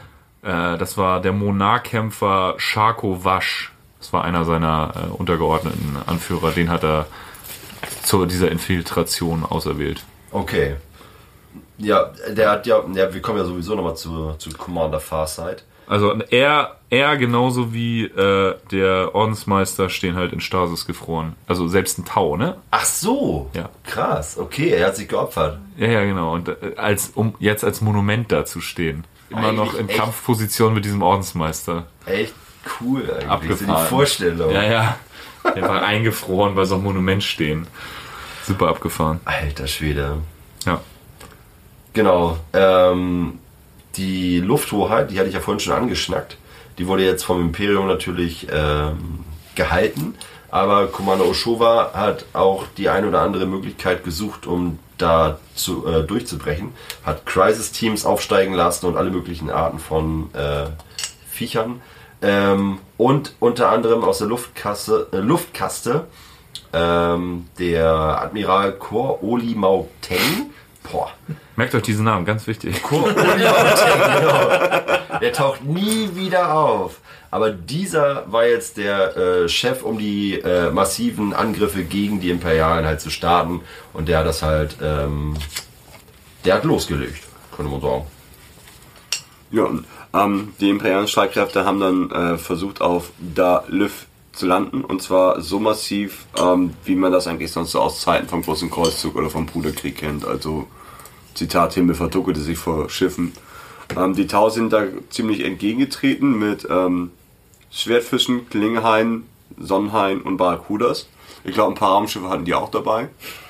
Das war der Monarkämpfer Sharko Vash. Das war einer seiner untergeordneten Anführer. Den hat er zu dieser Infiltration auserwählt. Okay. Ja, wir kommen ja sowieso nochmal zu Commander Farsight. Also er genauso wie der Ordensmeister stehen halt in Stasis gefroren. Also selbst ein Tau, ne? Ach so. Ja. Krass. Okay, er hat sich geopfert. Ja, genau. Und um jetzt als Monument da zu stehen. Immer Eigentlich noch in echt. Kampfposition mit diesem Ordensmeister. Echt cool eigentlich. Abgefahren. So die Vorstellung. Ja. Einfach eingefroren bei so einem Monument stehen. Super abgefahren. Alter Schwede. Ja. Genau. Die Lufthoheit, die hatte ich ja vorhin schon angeschnackt. Die wurde jetzt vom Imperium natürlich gehalten. Aber Commander Ochoa hat auch die eine oder andere Möglichkeit gesucht, um da durchzubrechen. Hat Crisis-Teams aufsteigen lassen und alle möglichen Arten von Viechern. Und unter anderem aus der Luftkaste der Admiral Kor Oli Mau Teng. Boah. Merkt euch diesen Namen, ganz wichtig. Kor Oli Mau Teng, genau. Der taucht nie wieder auf. Aber dieser war jetzt der Chef, um die massiven Angriffe gegen die Imperialen halt zu starten. Und der hat das halt, der hat losgelegt, könnte man sagen. Ja, und die imperialen Streitkräfte haben dann versucht, auf Da Lüff zu landen. Und zwar so massiv, wie man das eigentlich sonst so aus Zeiten vom Großen Kreuzzug oder vom Bruderkrieg kennt. Also, Zitat, Himmel verdunkelte sich vor Schiffen. Die Tau sind da ziemlich entgegengetreten mit Schwertfischen, Klingenhaien, Sonnenhaien und Barracudas. Ich glaube, ein paar Raumschiffe hatten die auch dabei.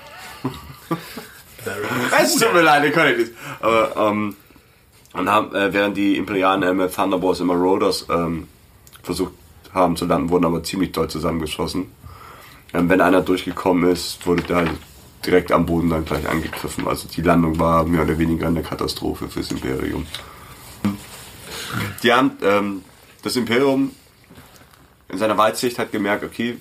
Es tut mir leid, ich kann nicht. Aber, und haben, während die Imperialen mit Thunderbolts und Marauders versucht haben zu landen, wurden aber ziemlich doll zusammengeschossen. Wenn einer durchgekommen ist, wurde der halt direkt am Boden dann gleich angegriffen. Also die Landung war mehr oder weniger eine Katastrophe fürs Imperium. Die haben, das Imperium in seiner Weitsicht hat gemerkt, okay,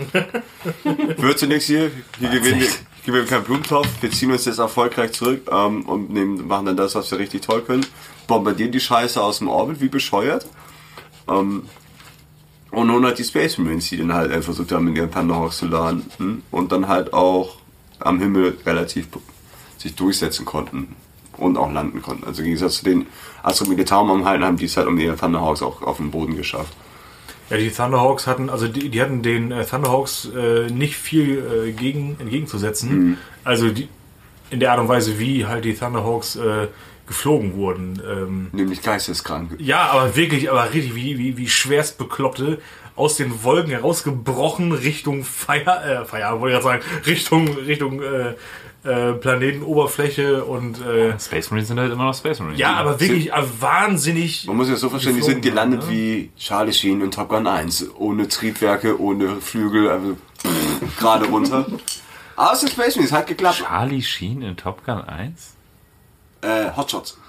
wird zu nichts hier gewinnen wir keinen Blumentopf, wir ziehen uns jetzt erfolgreich zurück und machen dann das, was wir richtig toll können, bombardieren die Scheiße aus dem Orbit, wie bescheuert. Und nun halt die Space Marines, die dann halt versucht haben, mit ihren Thunderhawks zu landen und dann halt auch am Himmel relativ sich durchsetzen konnten und auch landen konnten. Also im Gegensatz zu den Astromilitaren umhalten, haben die es halt um ihre Thunderhawks auch auf den Boden geschafft. Ja, die Thunderhawks hatten, also die hatten den Thunderhawks nicht viel entgegenzusetzen. Also in der Art und Weise, wie halt die Thunderhawks geflogen wurden. Nämlich geisteskrank. Ja, aber richtig wie schwerst Bekloppte aus den Wolken herausgebrochen Richtung Feier, wollte ich gerade sagen, Richtung Planetenoberfläche und Space Marines sind halt immer noch Space Marines. ja, aber wirklich wahnsinnig. Man muss sich das so verstehen, die sind gelandet ne? wie Charlie Sheen in Top Gun 1. Ohne Triebwerke, ohne Flügel, also gerade runter. Aber es ist Space Marines, hat geklappt. Charlie Sheen in Top Gun 1? Hotshots.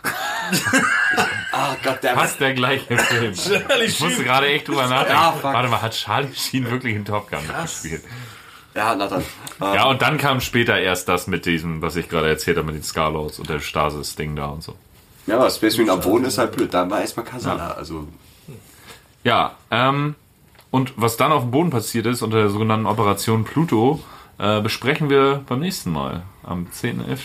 Goddammit. Fast der gleiche Film. Ich musste gerade echt drüber nachdenken. Ja, fuck. Warte mal, hat Charlie Sheen wirklich in Top Gun mitgespielt? Ja, Nathan. Ja, und dann kam später erst das mit diesem, was ich gerade erzählt habe, mit den Scarlords und der Stasis-Ding da und so. Ja, aber Space Marine am Boden ist halt blöd. Da war erstmal Kasala. Also, Ja, und was dann auf dem Boden passiert ist, unter der sogenannten Operation Pluto, besprechen wir beim nächsten Mal, am 10.11.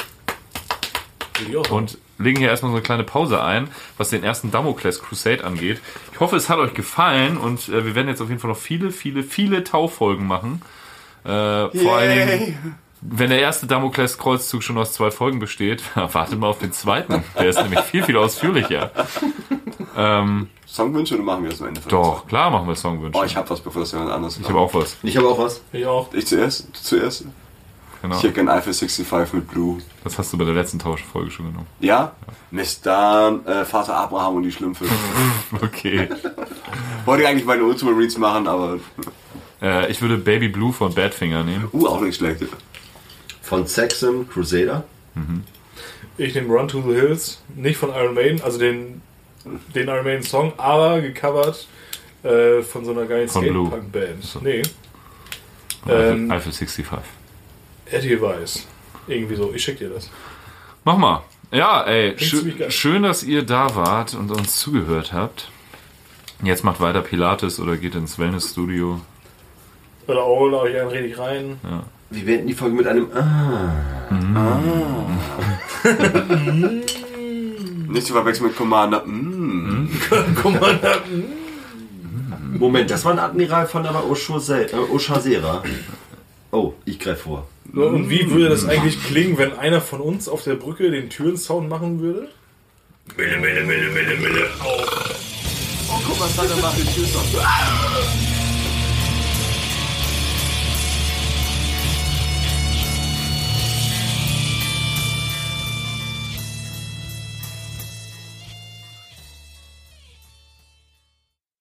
Und legen hier erstmal so eine kleine Pause ein, was den ersten Damocles Crusade angeht. Ich hoffe, es hat euch gefallen und wir werden jetzt auf jeden Fall noch viele Tau-Folgen machen. Vor allen Dingen, wenn der erste Damocles Kreuzzug schon aus 2 Folgen besteht, wartet mal auf den zweiten. Der ist nämlich viel ausführlicher. Songwünsche oder machen wir das am Ende? Doch, klar machen wir Songwünsche. Oh, ich hab was, bevor das jemand anderes Ich habe auch was. Ich habe auch was. Ich auch. Ich zuerst? Du zuerst? Genau. Ich hätte gern Eiffel 65 mit Blue. Das hast du bei der letzten Tauschfolge schon genommen. Ja? Mist, dann Vater Abraham und die Schlümpfe. Okay. Wollte ich eigentlich meine Ultramarines machen, aber... Ich würde Baby Blue von Badfinger nehmen. auch nicht schlecht. Von Saxon Crusader. Ich nehme Run to the Hills, nicht von Iron Maiden, also den Iron Maiden Song, aber gecovert von so einer geilen Von Blue. Skatepunk-Band. So. Nee, Eiffel 65. Eddie Weiss. Irgendwie so, ich schick dir das. Mach mal. Ja, ey, ziemlich geil. schön, dass ihr da wart und uns zugehört habt. Jetzt macht weiter Pilates oder geht ins Wellnessstudio. Oder auch euch ein redig rein. Ja. Wir beenden die Folge mit einem Nicht zu verwechseln mit Commander. Commander. Moment, das war ein Admiral von der Oshasera. Oh, ich greife vor. Und wie würde das eigentlich klingen, wenn einer von uns auf der Brücke den Türensound machen würde? Oh, guck mal, was da macht, den Tschüss.